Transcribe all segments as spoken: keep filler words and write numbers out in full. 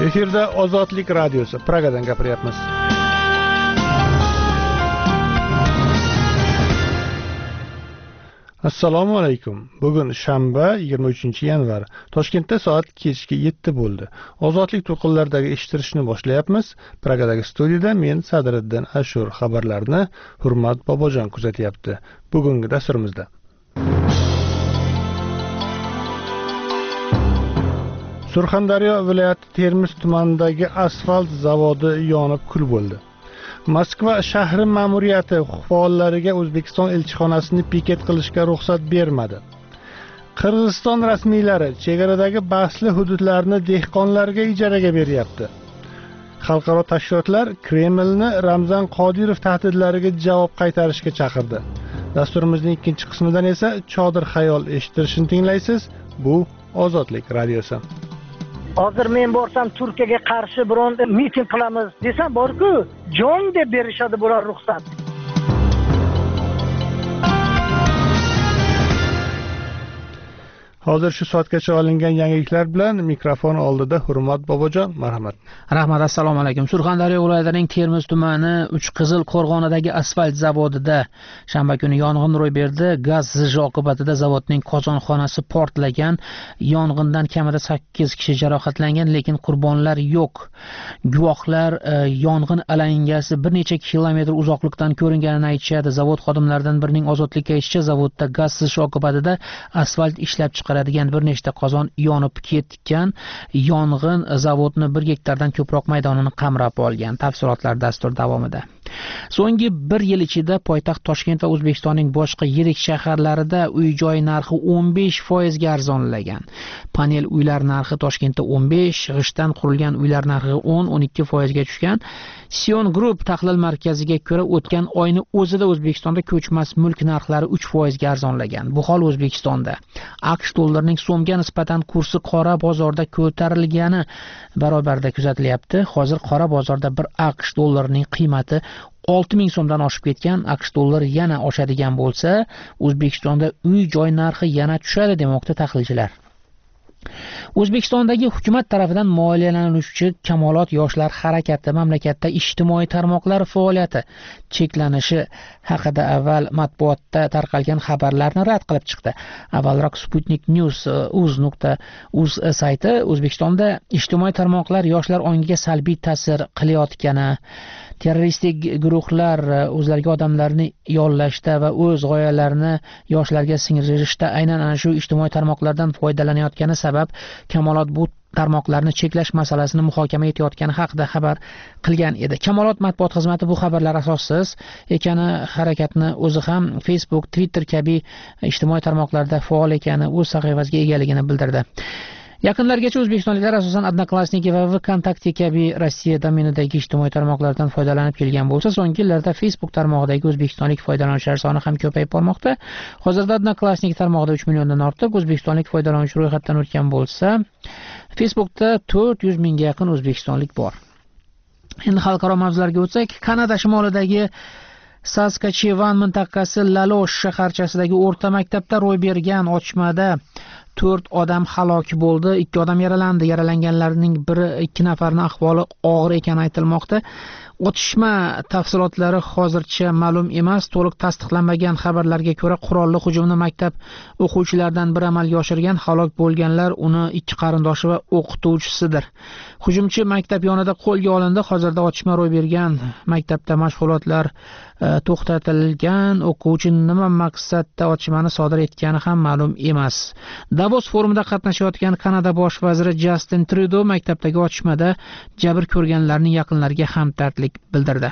Efirda Ozodlik radiosi Pragadan gapiryapmiz. Assalomu alaykum. Bugun shanba yigirma uchinchi yanvar. Toshkentda soat kechki yetti bo'ldi. Ozodlik to'lqinlaridagi eshittirishni boshlayapmiz. Pragadagi studiyada men Sadriddin Ashur xabarlarni Hurmat Bobojon kuzatyapti. Bugungi dasturimizda Surxondaryo viloyati Termiz tumanidagi asfalt zavodi yonib kul bo'ldi. Moskva shahri ma'muriyati faollariga O'zbekiston elchixonasini piket qilishga ruxsat bermadi. Qirg'iziston rasmiylari chegaradagi bahsli hududlarni dehqonlarga ijaraga beryapti. Xalqaro tashkilotlar Kremlni Ramzan Qodirov tahdidlariga javob qaytarishga chaqirdi. Dasturimizning ikkinchi qismidan esa Chodir xayol eshittirishni tinglaysiz. Bu Ozodlik radiosi. Hozir men borsam Turkiyaga qarshi biron miting qilamiz desam bor-ku, jon deb berishadi bular ruxsat. Hozir shu soatgacha olingan yangiliklar bilan mikrofon oldida Hurmat Bobojon, marhamat. Rahmat, assalomu alaykum. Surxondaryo viloyatining Termiz tumani uch Qizil qo'rg'onidagi asfalt zavodida shanba kuni yong'in ro'y berdi. Gaz ziji oqibatida zavodning qozonxonasi portlagan. Yong'indan kamida sakkiz kishi jarohatlangan, lekin qurbonlar yo'q. Guvohlar e, yong'in alangasi bir necha kilometr uzoqlikdan ko'ringanini aytishadi. Zavod xodimlaridan birining Ozodlikka aytishicha, zavodda gaz ziji oqibatida asfalt ishlab chiqaradigan bir nechta qozon yonib ketgan. Yong'in zavodni bir gektardan ko'proq maydonini qamrab olgan. Tafsilotlar dastur davomida. So'nggi bir yil ichida poytaxt Toshkent va O'zbekistonning boshqa yirik shaharlarida uy-joy narxi o'n besh foiz ga arzonlagan. Panel uylar narxi Toshkentda o'n besh, g'ishtdan qurilgan uylar narxi o'n o'n ikki foiz ga tushgan. Sion Group tahlil markaziga ko'ra o'tgan oyning o'zida O'zbekistonda ko'chmas mulk narxlari uch foiz ga arzonlagan. Bu hol O'zbekistonda AQSh dollarining so'mga nisbatan kursi qora bozorda ko'tarilgani barobarida kuzatilyapti. Hozir qora bozorda bir AQSh dollarining qiymati olti ming so'mdan oshib ketgan. AQSh dollari yana oshadigan bo'lsa, O'zbekistonda uy-joy narxi yana tushadi demoqda tahlilchilar. O'zbekistondagi hukumat tarafidan moliyalanuvchi Kamolot yoshlar harakati mamlakatda ijtimoiy tarmoqlar faoliyati cheklanishi haqida avval matbuotda tarqalgan xabarlarni rad qilib chiqdi. Avvalroq Sputnik News uz nuqta uz sayti O'zbekistonda ijtimoiy tarmoqlar yoshlar ongiga salbiy ta'sir qilayotgani, terroristik guruhlar o'zlariga odamlarni yollashda va o'z g'oyalarini yoshlarga singdirishda aynan ana shu ijtimoiy tarmoqlardan foydalanayotgani sabab Kamolot bu tarmoqlarni cheklash masalasini muhokama etayotgani haqida xabar qilgan edi. Kamolot matbuot xizmati bu xabarlar asossiz ekani, harakatni o'zi ham Facebook, Twitter kabi ijtimoiy tarmoqlarda faol ekani, o'z sahifasiga egaligini bildirdi. Yaqinlargacha o'zbekistonliklar asosan Odnoklassniki va VKontakte kabi Rossiya domenidagi ijtimoiy tarmoqlardan foydalanib kelgan bo'lsa, so'nggi yillarda Facebook tarmog'idagi o'zbekistonlik foydalanuvchilar soni ham ko'payib bormoqda. Hozirda Odnoklassnik tarmog'ida uch milliondan ortiq o'zbekistonlik foydalanuvchi ro'yxatdan o'tgan bo'lsa, Facebookda to'rt yuz mingga yaqin o'zbekistonlik bor. Endi xalqaro mavzularga o'tsak, Kanada shimolidagi Saskachevan mintaqasi Lalosh shaharchasidagi o'rta maktabda ro'y bergan otishmada to'rt odam halok bo'ldi, ikki odam yaralandi. Yaralanganlarning biri ikki nafarning ahvoli og'ir ekani aytilmoqda. Otishma tafsilotlari hozircha ma'lum emas. To'liq tasdiqlanmagan xabarlarga ko'ra, qurolli hujumni maktab o'quvchilaridan biri amalga oshirgan. Halok bo'lganlar uni ikki qarindoshi va o'qituvchisidir. Hujumchi maktab yonida qo'lga olindi. Hozirda otishma ro'y bergan maktabda mashg'ulotlar e, to'xtatilgan. O'quvchi nima maqsadda otishmani sodir etgani ham ma'lum emas. Davos forumida qatnashayotgan Kanada bosh vaziri Justin Trudeau maktabdagi otishmada jabr ko'rganlarning yaqinlariga hamdardlik bildirdi.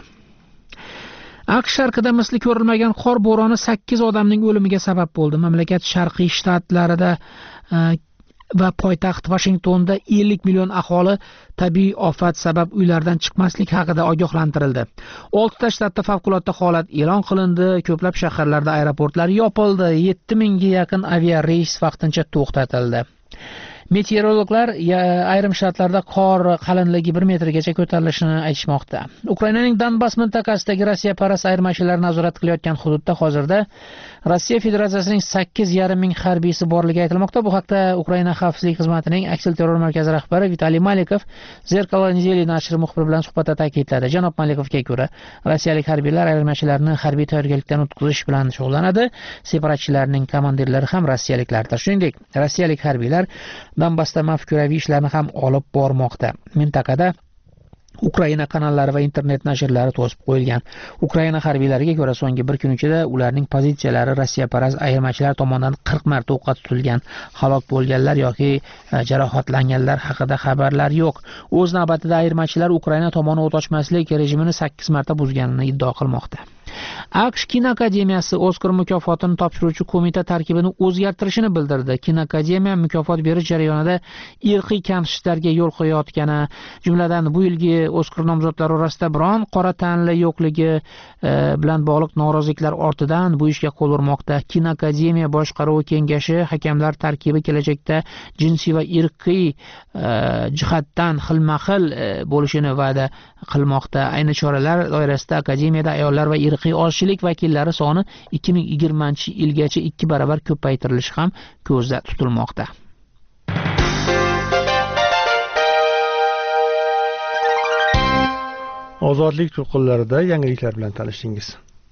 AQSh sharqida misli ko'rilmagan qor bo'roni sakkiz odamning o'limiga sabab bo'ldi. Mamlakat sharqiy shtatlarida e, va poytaxt Washingtonda ellik million aholi tabiiy ofat sabab uylardan chiqmaslik haqida ogohlantirildi. olti ta shtatda favqulodda holat e'lon qilindi. Ko'plab shaharlarda aeroportlar yopildi. yetti mingga yaqin aviareys vaqtincha to'xtatildi. Meteorologlar ayrim shtatlarda qor qalinligi bir metrgacha ko'tarilishini aytishmoqda. Ukrainaning Donbass mintaqasidagi Rossiya parast ayirmachilar nazorat qilayotgan hududda hozirda Rossiya Federatsiyasining sakkiz yarim ming harbiysi borligi aytilmoqda. Bu haqda Ukraina xavfsizlik xizmatining aksilterror markazi rahbari Vitaliy Malikov Zerkalo Nedeli nashri muxbiri bilan suhbatda ta'kidladi. Janob Malikovga ko'ra, rossiyalik harbiylar ayirmachilarni harbiy tayyorgarlikdan o'tkazish bilan shug'ullanadi. Separatchilarning komandirlari ham rossiyaliklardir. Shuningdek, rossiyalik harbiylar Donbassda mafkuraviy ishlarni ham olib bormoqda. Mintaqada Ukraina kanallari va internet nashrlari to'sib qo'yilgan. Ukraina harbiylariga ko'ra, so'nggi bir kun ichida ularning pozitsiyalari rossiyaparast ayirmachilar tomonidan qirq marta o'qqa tutilgan. Halok bo'lganlar yoki jarohatlanganlar haqida xabarlar yo'q. O'z navbatida ayirmachilar Ukraina tomoni o't ochmaslik rejimini sakkiz marta buzganini iddao qilmoqda. AQSh Kinoakademiyasi Oskar mukofotini topshiruvchi qo'mita tarkibini o'zgartirishini bildirdi. Kinoakademiya mukofot berish jarayonida irqiy kamsitishlarga yo'l qo'yayotgani, jumladan bu yilgi Oskar nomzodlari orasida biron qora tanli yo'qligi bilan bog'liq noroziliklar ortidan bu ishga qo'l urmoqda. Kinoakademiya boshqaruvi kengashi hakamlar tarkibi kelajakda jinsiy va irqiy jihatdan xilma-xil bo'lishini va'da qilmoqda. Ayni choralar doirasida akademiyada ayollar va irqiy ozchilik vakillari soni ikki ming yigirmanchi yilgacha ikki barobar ko'paytirilishi ham ko'zda tutilmoqda. Ozodlik to'lqinlarida yangiliklar bilan tanishdingiz.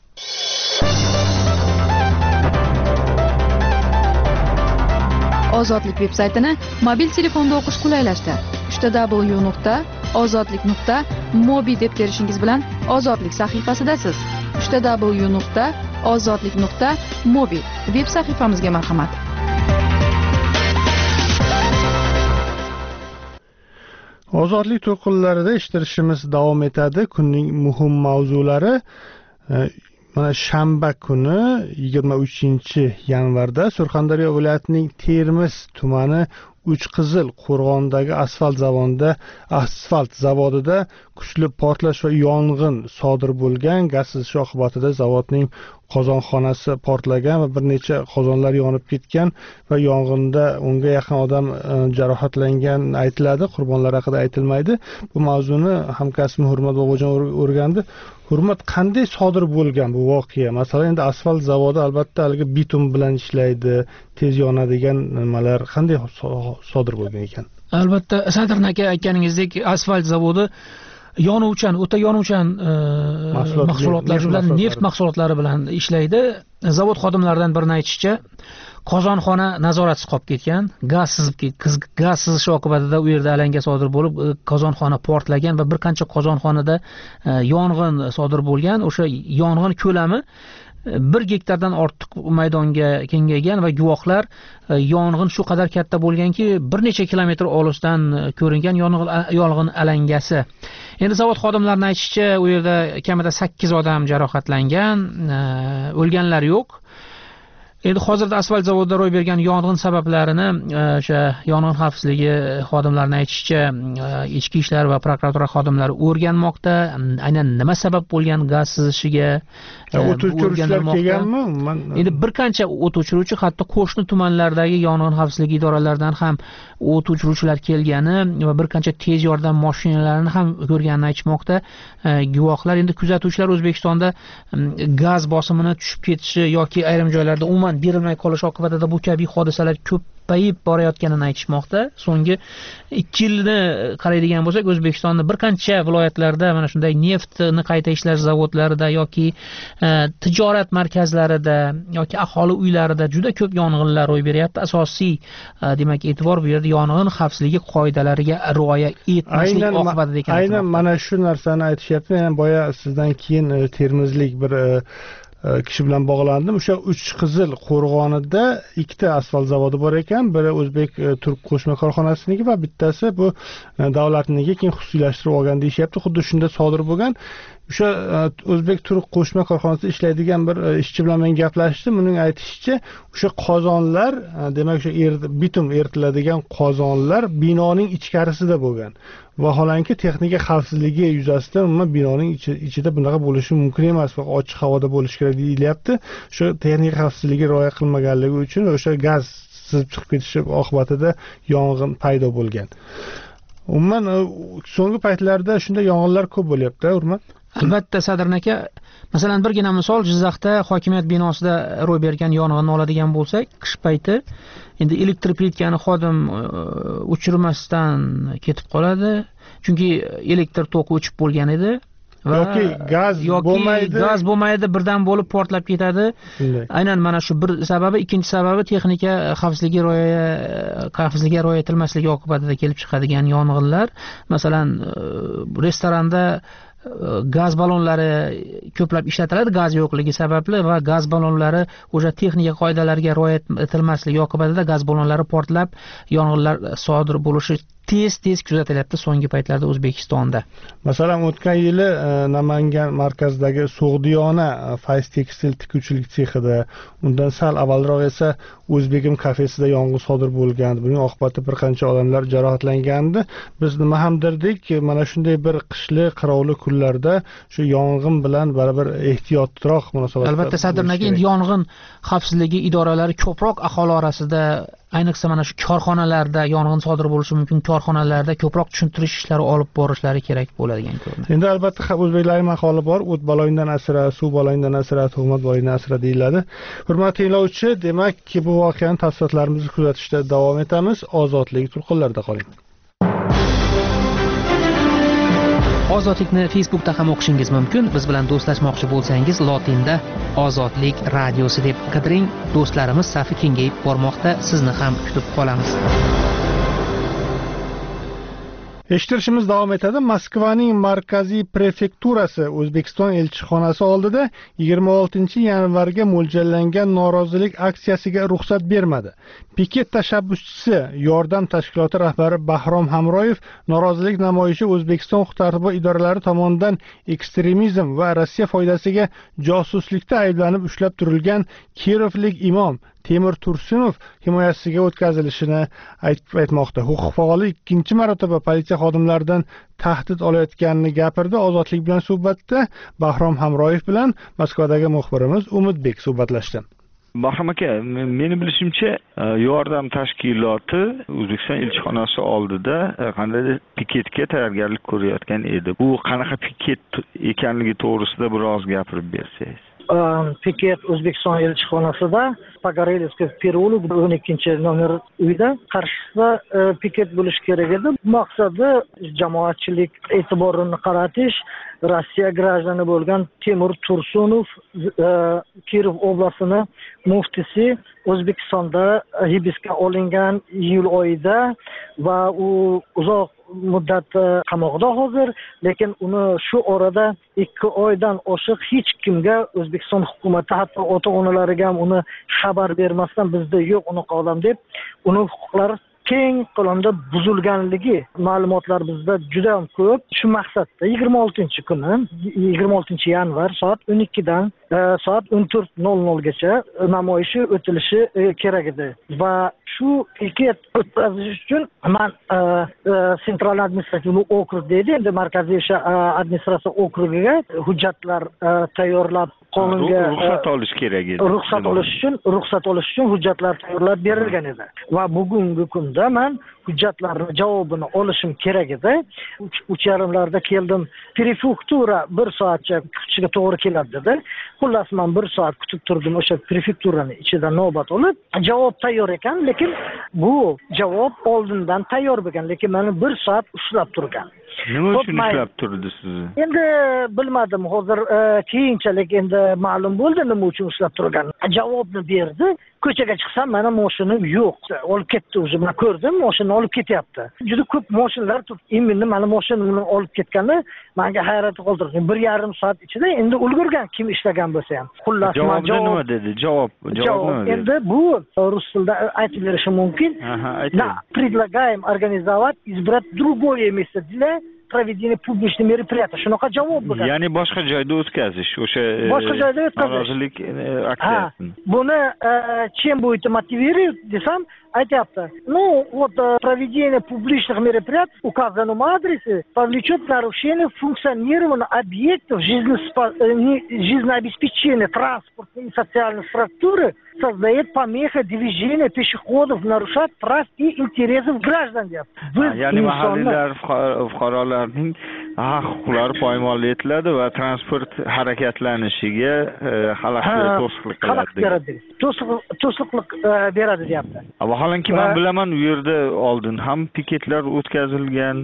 Ozodlik veb-saytini mobil telefonda o'qish qulaylashdi. w w w nuqta ozodlik nuqta mobi deb terishingiz bilan Ozodlik sahifasidasiz. w w w nuqta ozodlik nuqta mobi veb sahifamizga marhamat. Ozodlik to'lqinlarida eshittirishimiz davom etadi. Kunning muhim mavzulari mana shanba kuni yigirma uchinchi yanvarda Surxondaryo viloyatining Termiz tumani Uchqizil qo'rg'ondagi asfalt zavodida asfalt zavodida kuchli portlash va yong'in sodir bo'lgan. Gaz sizishi oqibatida zavodning qozonxonasi portlagan va bir necha qozonlar yonib ketgan va yong'inda o'nga yaqin odam jarohatlangan aytiladi. Qurbonlar haqida aytilmaydi. Bu mavzuni hamkasbim Hurmat Bobojon o'rgandi. Hurmat, qanday sodir bo'lgan bu voqea? Masalan, endi asfalt zavodi albatta haligi bitum bilan ishlaydi, tez yonadigan nimalar qanday sodir bo'lgan ekan? Albatta, Sadrin aka aytganingizdek, asfalt zavodi yonuvchan, o'ta yonuvchan mahsulotlar bilan, neft mahsulotlari bilan ishlaydi. Zavod xodimlaridan birining aytishicha, qozonxona nazoratsiz qolib ketgan, gaz sizib ketgan, gaz sizishi oqibatida u yerda alanga sodir bo'lib, qozonxona portlagan va bir qancha qozonxonada yong'in sodir bo'lgan. O'sha yong'in ko'lami bir gektardan ortiq maydonga kengaygan va guvohlar yong'in shu qadar katta bo'lganki, bir necha kilometr olisdan ko'ringan yong'in alangasi. Endi zavod xodimlarining aytishicha, u yerda kamida sakkiz odam jarohatlangan, o'lganlar yo'q. Endi hozirda asfalt zavodida ro'y bergan yong'in sabablarini o'sha yong'in xavfsizligi xodimlarining aytishicha, ichki ishlar va prokuratura xodimlari o'rganmoqda. Aynan nima sabab bo'lgan gaz sizishiga o't o'chiruvchilar kelganmi? Endi bir qancha o't o'chiruvchi, hatto qo'shni tumanlardagi yong'in xavfsizligi idoralaridan ham o't o'chiruvchilar kelgani va bir qancha tez yordam mashinalarini ham ko'rganini aytmoqda. Guvohlar, endi kuzatuvchilar O'zbekistonda gaz bosimini tushib ketishi yoki ayrim joylarda umuman berilmay qolish oqibatida bu kabi hodisalar ko'payib borayotganini aytishmoqda. So'nggi ikki yilni qaraydigan bo'lsak, O'zbekistonda bir qancha viloyatlarda mana shunday neftni qayta ishlash zavodlarida yoki tijorat markazlarida yoki aholi uylarida juda ko'p yong'inlar ro'y beryapti. Asosiy demak e'tibor bu yerda yong'in xavfsizligi qoidalariga rioya etmaslik oqibatida ekan. Aynan mana shu narsani aytishyapti. Men boya sizdan keyin termizlik bir kishi bilan bog'landim. O'sha Uchqizil qo'rg'onida ikkita asfalt zavodi bor ekan. Biri O'zbek Turk qo'shma korxonasiniki va bittasi bu davlatniki, keyin xususiylashtirib olgan deyishyapti. Xuddi shunda sodir bo'lgan. O'sha O'zbek Turk qo'shma korxonasida ishlaydigan bir ishchi bilan men gaplashdim. Uning aytishicha, o'sha qozonlar, demak o'sha bitum eritiladigan qozonlar binoning ichkarisida bo'lgan. Vaholanki texnika xavfsizligi yuzasidan umuman binoning ichida bunaqa bo'lishi mumkin emas va ochiq havoda bo'lishi kerak deyilyapti. Shu texnika xavfsizligiga rioya qilmaganligi uchun o'sha gaz sizib chiqib ketishi oqibatida yong'in paydo bo'lgan. Umuman so'nggi paytlarda shunday yong'inlar ko'p bo'lyapti, Hurmat. Albatta Sadrin aka, masalan birgina misol Jizzaxda hokimiyat binosida ro'y bergan yong'inni oladigan bo'lsak, qish payti endi elektr plitkani xodim o'chirmasdan ketib qoladi, chunki elektr toki o'chib bo'lgan edi. yoki gaz bo'lmaydi gaz bo'lmaydi birdan bo'lib portlab ketadi. Aynan mana shu bir sababi, ikkinchi sababi texnika xavfsizligiga rioya xavfsizligiga rioya etilmasligi oqibatida kelib chiqadigan yong'inlar. Masalan, restoranda gaz ballonlari ko'plab ishlatiladi gaz yo'qligi sababli va gaz ballonlari o'sha texnika qoidalariga rioya etilmasligi oqibatida gaz ballonlari portlab yong'inlar sodir bo'lishi tez tez kuzatilyapti so'nggi paytlarda O'zbekistonda. Masalan, o'tgan yili Namangan markazidagi So'g'diyona fayz tekstil tikuvchilik sexida, undan sal avvalroq esa O'zbegim kafesida yong'in sodir bo'lgan. Buning oqibatida bir qancha odamlar jarohatlangandi. Biz nima ham derdik, mana shunday bir qishli, qirovli kunlarda shu yong'in bilan baribir ehtiyotroq munosabatda. Albatta Sadrin aka, endi yong'in xavfsizligi idoralari ko'proq aholi orasida, ayniqsa mana shu korxonalarda yong'in sodir bo'lishi mumkin korxonalarda ko'proq tushuntirish ishlari olib borishlari kerak bo'ladigan ko'rinadi. Endi albatta o'zbeklarning maqoli bor, o't baloyidan asra, suv baloyidan asra, tuhmat baloyidan asra deyiladi. Hurmatli tinglovchi, demakki bu voqeani tafsilotlarimizni kuzatishda davom etamiz. Ozodlik to'lqinlarida qoling. Ozodlikni Facebookda ham o'qishingiz mumkin. Biz bilan do'stlashmoqchi bo'lsangiz, lotinda Ozodlik radiosi deb qidiring. Do'stlarimiz safi kengayib bormoqda. Sizni ham kutib qolamiz. Eshittirishimiz davom etadi. Moskvaning markaziy prefekturasi O'zbekiston elchixonasi oldida yigirma oltinchi yanvarga mo'ljallangan norozilik aksiyasiga ruxsat bermadi. Piket tashabbuschisi, yordam tashkiloti rahbari Bahrom Hamroyev norozilik namoyishi O'zbekiston huquq-tartibot idoralari tomonidan ekstremizm va Rossiya foydasiga josuslikda ayblanib ushlab turilgan Kirovlik imom Temur Tursunov himoyasiga o'tkazilishini aytib aytmoqda. Huquq faoli ikkinchi marotaba politsiya xodimlaridan tahdid olayotganini gapirdi. Ozodlik bilan suhbatda Bahrom Hamroyev bilan Moskvadagi muxbirimiz Umidbek suhbatlashdi. Bahrom aka, meni bilishimcha yordam tashkiloti O'zbekiston elchixonasi oldida qandaydir piketga tayyorgarlik ko'rayotgan edi. Bu qanaqa piket ekanligi to'g'risida biroz gapirib bersangiz. Piket O'zbekiston elchixonasida Pogorelskiy переулок o'n ikkinchi nomer uyda qarshisida piket bo'lish kerak edi. Maqsadi jamoatchilik e'tiborini qaratish, Rossiya grajani bo'lgan Temur Tursunov, Kirov oblastining muftisi, O'zbekistonda hibsga olingan iyul oyida va u uzoq muddat qamoqda hozir, lekin uni shu orada ikki oydan oshiq hech kimga O'zbekiston hukumati, hatto ota-onalariga ham uni xabar bermasdan bizda yo'q unaqa odam deb, uni huquqlari keng ko'lamda buzilganligi ma'lumotlar bizda juda ham ko'p. Shu maqsadda yigirma oltinchi kuni, yigirma oltinchi yanvar soat o'n ikkidan soat o'n to'rt nol nol gacha namoyishi o'tilishi kerak edi va shu piket o'tkazish uchun man Sentral administrativ okrug deydi, endi markaziy administratsiya okrugiga hujjatlar tayyorlab qonunga ruxsat olish kerak edi. Ruxsat olish uchun, ruxsat olish uchun hujjatlar tayyorlab berilgan edi. Va bugungi kunda men hujjatlarning javobini olishim kerak edi. uch yarimlarda keldim. Prefektura bir soatcha kutishga to'g'ri keladi dedi. Xullas men bir soat kutib turdim o'sha prefekturaning ichida navbat olib. Javob tayyor ekan, lekin bu javob oldindan tayyor bo'lgan, lekin meni bir soat ushlab turgan. Nima uchun ushlab turdi sizni? Endi bilmadim, hozir keyinchalik endi ma'lum bo'ldi nima uchun ushlab turgan. Javobni berdi. Ko'chaga chiqsam mana mashinam yo'q. Olib ketdi o'zi. Men ko'rdim, mashinani olib ketyapti. Juda ko'p mashinalar turibdi. Endi mana mashinani olib ketgani menga hayrat qoldirdi. bir yarim soat ichida endi ulgurgan kim ishlagan bo'lsa ham. Xullas javob nima dedi? Javob, javob nima dedi? Endi bu rus tilida aytib berishim mumkin. Aha, ayting. Предлагаем организовать, избрать другое место для проведения публичных мероприятий. Shunaqa javob bo'lgan. Ya'ni boshqa joyda o'tkazish, o'sha boshqa joyda o'tkazish. Norozilik aksiyasini. Buni чем будете мотивировать desam, aytyapti. Ну, вот проведение публичных мероприятий в указанном адресе повлечет нарушение функционирования объектов жизнеобеспечения транспортной и социальной структуры, создает помехи движения пешеходов, нарушает прав и интересов граждан. Ya'ni mahalliylar fuqarolarning huquqlari poymol etiladi va transport harakatlanishiga xalaqit to'sqinlik qiladi. To'sqinlik beradi deyapti. Vaholanki men bilaman u yerda oldin ham piketlar o'tkazilgan.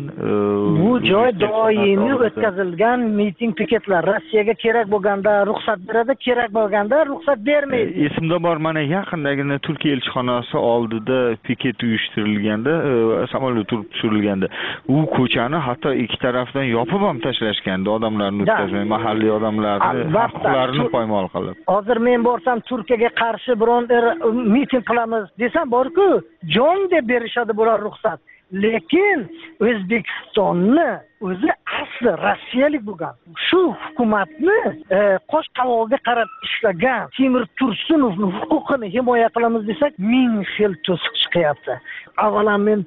Bu joy doimiy o'tkazilgan miting piketlar. Rossiyaga kerak bo'lganda ruxsat beradi, kerak bo'lganda ruxsat bermaydi. Esimda bor, mana yaqindagina Turkiya elchixonasi oldida piket uyushtirilganda, samolyot turib tushirilganda, u ko'chani hatto ikki tarafdan yopib ham tashlashgandi, odamlarni o'tkazmay, mahalliy odamlarni huquqlarini poymol qilib. Hozir men borsam Turkiyaga qarshi biron miting qilamiz desam bor-ku, jon deb berishadi bular ruxsat. Lekin O'zbekistonni o'zi asli rossiyalik bo'lgan. Shu hukumatni qo'sh qavog'iga qarab ishlagan Temur Tursunovning huquqini himoya qilamiz desak, ming xil to'siq chiqyapti. Avvalo men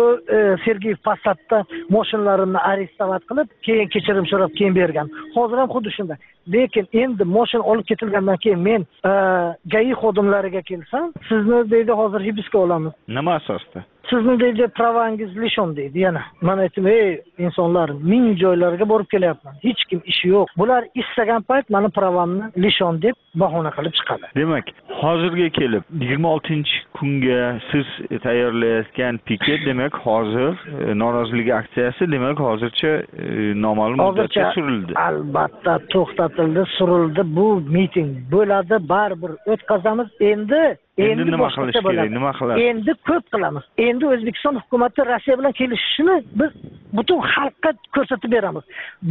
Sergey Posatda mashinalarimni arestovat qilib, keyin kechirim so'rab keyin bergan. Hozir ham xuddi shunday. Lekin endi mashina olib ketilgandan keyin men g'ayi xodimlariga kelsam, sizni deydi hozir hibsga olamiz. Nima asosda? Sizni deydi pravangiz lishon deydi yana. Men aytdim, ey insonlar, ming joylarga borib kelyapman. Hech kim ishi yo'q. Bular istagan payt meni pravamni lishon deb bahona qilib chiqadi. Demak, hozirga kelib yigirma oltinchi kunga siz tayyorlayotgan piket, demak hozir norozilik aksiyasi demak hozircha noma'lum muddatga surildi. Albatta to'xtatildi, surildi. Bu miting bo'ladi, baribir o'tkazamiz. Endi Endi nima qilish kerak? Nima qilamiz? Endi ko'p qilamiz. Endi O'zbekiston hukumatı Rossiya bilan kelishishini biz butun xalqqa ko'rsatib beramiz.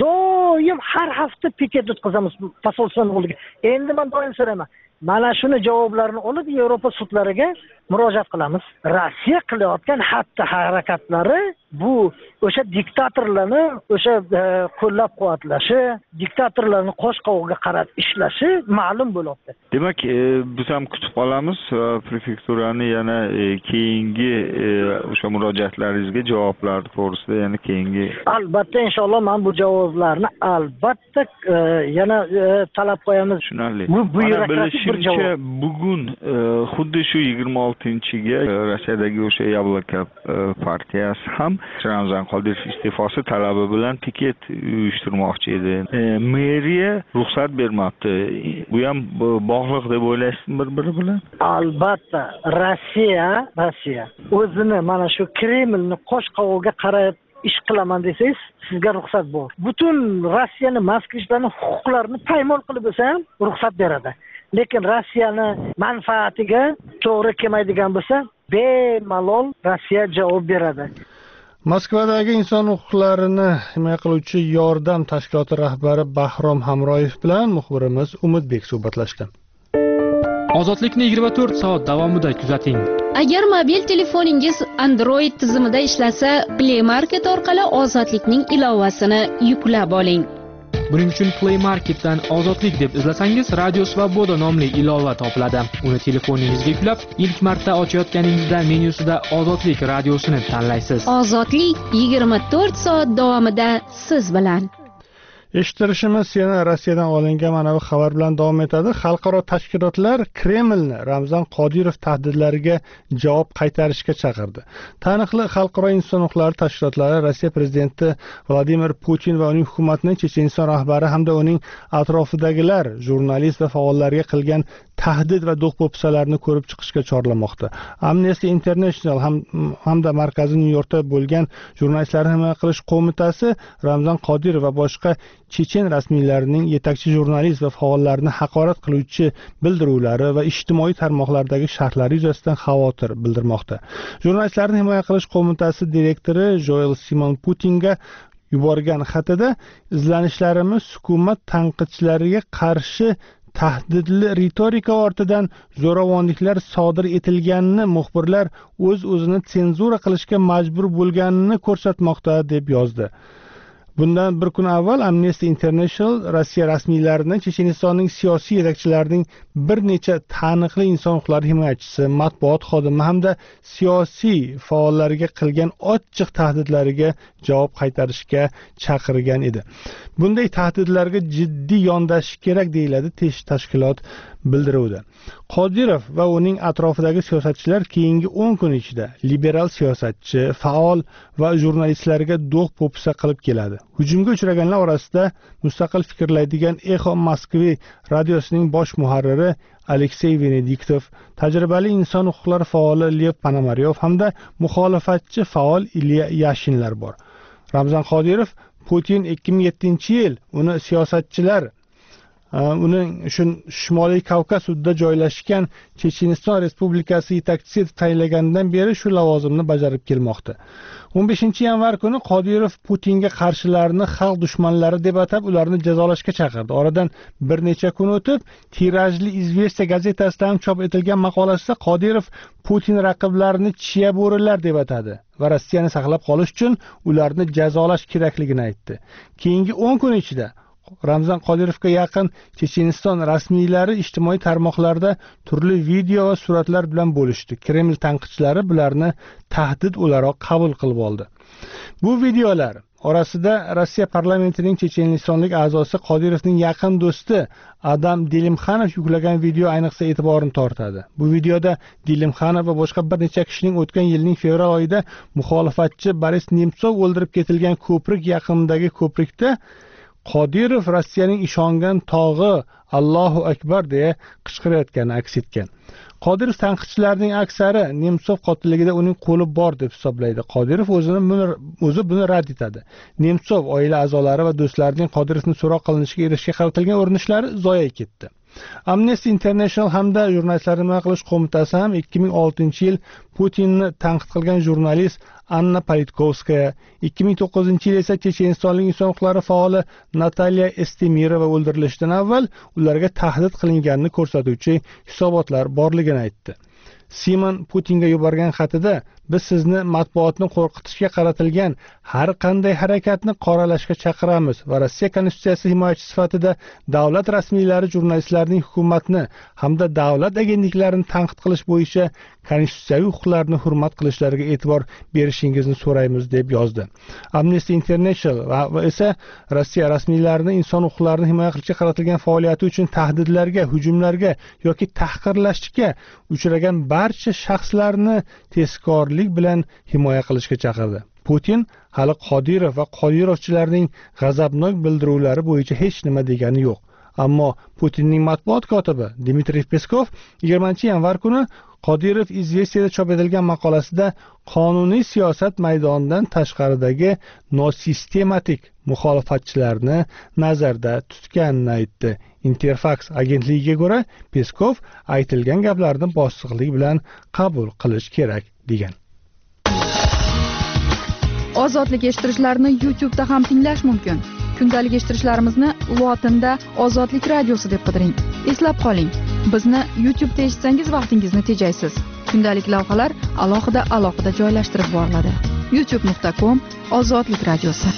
Doim har hafta piket o'tkazamiz posolstvoning oldiga. Endi men doim so'rayman. Mana shuni javoblarini olib Yevropa sudlariga murojaat qilamiz. Rossiya qilayotgan xatti harakatlari bu o'sha diktatorlarni o'sha qo'llab-quvvatlashi, diktatorlarni qo'sh qovog'iga qarab ishlashi ma'lum bo'ladi. Demak, biz ham kutib qolamiz prefekturani yana keyingi o'sha murojaatlaringizga javoblar to'g'risida yana keyingi. Albatta inshaalloh men bu javoblarni albatta yana talab qo'yamiz. Tushunarli. Bu bilishimcha bugun xuddi shu yigirma oltinchiga Rossiyadagi o'sha Yabloko partiyasi ham Ramzan Qodirov iste'fosi talabi bilan piket uyushtirmoqchi edi. Meriya ruxsat bermabdi. Bu ham bog'liq deb o'ylaysizmi bir-biri bilan? Albatta, Rossiya, Rossiya o'zini mana shu Kremlni qo'sh qovog'iga qarab ish qilaman desangiz, sizga ruxsat bor. Butun Rossiyani, moskvishlarning huquqlarini paymol qilib bo'lsa ham ruxsat beradi. Lekin Rossiyani manfaatiga to'g'ri kelmaydigan bo'lsa, bemalol Rossiya javob beradi. Moskvadagi inson huquqlarini himoya qiluvchi yordam tashkiloti rahbari Bahrom Hamroyev bilan muxbirimiz Umidbek suhbatlashdi. Ozodlikni yigirma to'rt soat davomida kuzating. Agar mobil telefoningiz Android tizimida ishlasa, Play Market orqali Ozodlikning ilovasini yuklab oling. Buning uchun Play Marketdan Ozodlik deb izlasangiz, Radio Svoboda nomli ilova topiladi. Uni telefoningizga yuklab, ilk marta ochayotganingizda menyusida Ozodlik radiosini tanlaysiz. Ozodlik yigirma to'rt soat davomida siz bilan. Eshittirishimiz yana Rossiyadan olingan mana bu xabar bilan davom etadi. Xalqaro tashkilotlar Kremlni Ramzan Qodirov tahdidlariga javob qaytarishga chaqirdi. Taniqli xalqaro inson huquqlari tashkilotlari Rossiya prezidenti Vladimir Putin va uning hukumatining Checheniston rahbari hamda uning atrofidagilar jurnalist va faollarga qilgan tahdid va do'q-po'pisalarni ko'rib chiqishga chorlamoqda. Amnesty International ham, hamda markazi Nyu-Yorkda bo'lgan jurnalistlarni himoya qilish qo'mitasi Ramzan Qodirov va boshqa chechen rasmiylarining yetakchi jurnalist va faollarni haqorat qiluvchi bildiruvlari va ijtimoiy tarmoqlardagi sharhlari yuzasidan xavotir bildirmoqda. Jurnalistlarni himoya qilish qo'mitasi direktori Joel Simon Putinga yuborgan xatida izlanishlarimiz hukumat tanqidchilariga qarshi tahdidli ritorika ortidan zo'ravonliklar sodir etilganini, muxbirlar o'z-o'zini senzura qilishga majbur bo'lganini ko'rsatmoqda deb yozdi. Bundan bir kun avval Amnesty International Rossiya rasmiylarini Chechenistonning siyosiy yetakchilarining bir necha taniqli inson huquqlari himoyachisi, matbuot xodimi hamda siyosiy faollarga qilgan ochiq tahdidlariga javob qaytarishga chaqirgan edi. Bunday tahdidlarga jiddiy yondashish kerak deyiladi tashkilot bildiruvda. Qodirov va uning atrofidagi siyosatchilar keyingi o'n kun ichida liberal siyosatchi, faol va jurnalistlarga do'q-po'pisa qilib keladi. Hujumga uchraganlar orasida mustaqil fikrlaydigan Echo Moskvi radiosining bosh muharriri Aleksey Venediktov, tajribali inson huquqlari faoli Lev Ponomaryov hamda muxolifatchi faol Ilya Yashinlar bor. Ramzan Qodirov Putin ikki ming yettinchi yil uni siyosatchilar uning shu Shimoliy Kavkaz sudida joylashgan Checheniston Respublikasi yetakchisi etib tayinlagandan beri shu lavozimni bajarib kelmoqda. o'n beshinchi yanvar kuni Qodirov Putinga qarshilarni xalq dushmanlari deb atab ularni jazolashga chaqirdi. Oradan bir necha kun o'tib, tirajli Izvestiya gazetasida ham chop etilgan maqolasida Qodirov Putin raqiblarini chiya bo'rilar deb atadi va Rossiyani saqlab qolish uchun ularni jazolash kerakligini aytdi. Keyingi o'n kun ichida Ramzan Qodirovga yaqin Checheniston rasmiylari ijtimoiy tarmoqlarda turli video va suratlar bilan bo'lishdi. Kreml tanqidchilari bularni tahdid o'laroq qabul qilib oldi. Bu videolar orasida Rossiya parlamentining chechenistonlik a'zosi Qodirovning yaqin do'sti Adam Dilimxanov yuklagan video ayniqsa e'tiborini tortadi. Bu videoda Dilimxanov va boshqa bir necha kishining o'tgan yilning fevral oyida muxolifatchi Boris Nemtsov o'ldirib ketilgan ko'prik yaqinidagi ko'prikda Qodirov Rossiyaning ishongan tog'i Allohu akbar deya qichqirayotgani aks etgan. Qodirov tanqidchilarining aksari Nemtsov qotilligida uning qo'li bor deb hisoblaydi. Qodirov o'zini o'zi buni rad etadi. Nemtsov oila a'zolari va do'stlarining Qodirovni so'roq qilinishiga erishishga qaratilgan urinishlari zoye ketdi. Amnesty International hamda Jurnalistlarni himoya qilish qo'mitasi ham ikki ming oltinchi yil Putinni tanqid qilgan jurnalist Anna Politkovskaya, ikki ming to'qqizinchi yil esa chechenistonlik inson huquqlari faoli Natalya Estemirova o'ldirilishidan avval ularga tahdid qilinganini ko'rsatuvchi hisobotlar borligini aytdi. Simon Putinga yuborgan xatida biz sizni matbuotni qo'rqitishga qaratilgan har qanday harakatni qoralashga chaqiramiz va Rossiya konstitutsiyasi himoyachisi sifatida davlat rasmiylari jurnalistlarning hukumatni hamda davlat agentliklarini tanqid qilish bo'yicha konstitutsiyaviy huquqlarni hurmat qilishlariga e'tibor berishingizni so'raymiz deb yozdi. Amnesty International va esa Rossiya rasmiylarini inson huquqlarini himoya qilishga qaratilgan faoliyati uchun tahdidlarga, hujumlarga yoki tahqirlashga uchragan barcha shaxslarni tezkorlik bilan himoya qilishga chaqirdi. Putin hali Qodirov va Qodirovchilarning g'azabnok bildiruvlari bo'yicha hech nima degani yo'q. Ammo Putinning matbuot kotibi Dmitriy Peskov yigirmanchi yanvar kuni Qodirov Izvestiyada chop etilgan maqolasida qonuniy siyosat maydonidan tashqaridagi nosistematik muxolifatchilarni nazarda tutganini aytdi. Interfax agentligiga ko'ra Peskov aytilgan gaplarni bosiqlik bilan qabul qilish kerak degan. Ozodlik eshittirishlarni YouTube'da ham tinglash mumkin. Kundalik eshittirishlarimizni lotinda Ozodlik radiosi deb qidiring. Eslab qoling, bizni YouTube'da eshitsangiz vaqtingizni tejaysiz. Kundalik lavhalar alohida alohida joylashtirib boriladi. youtube nuqta com Ozodlik radiosi.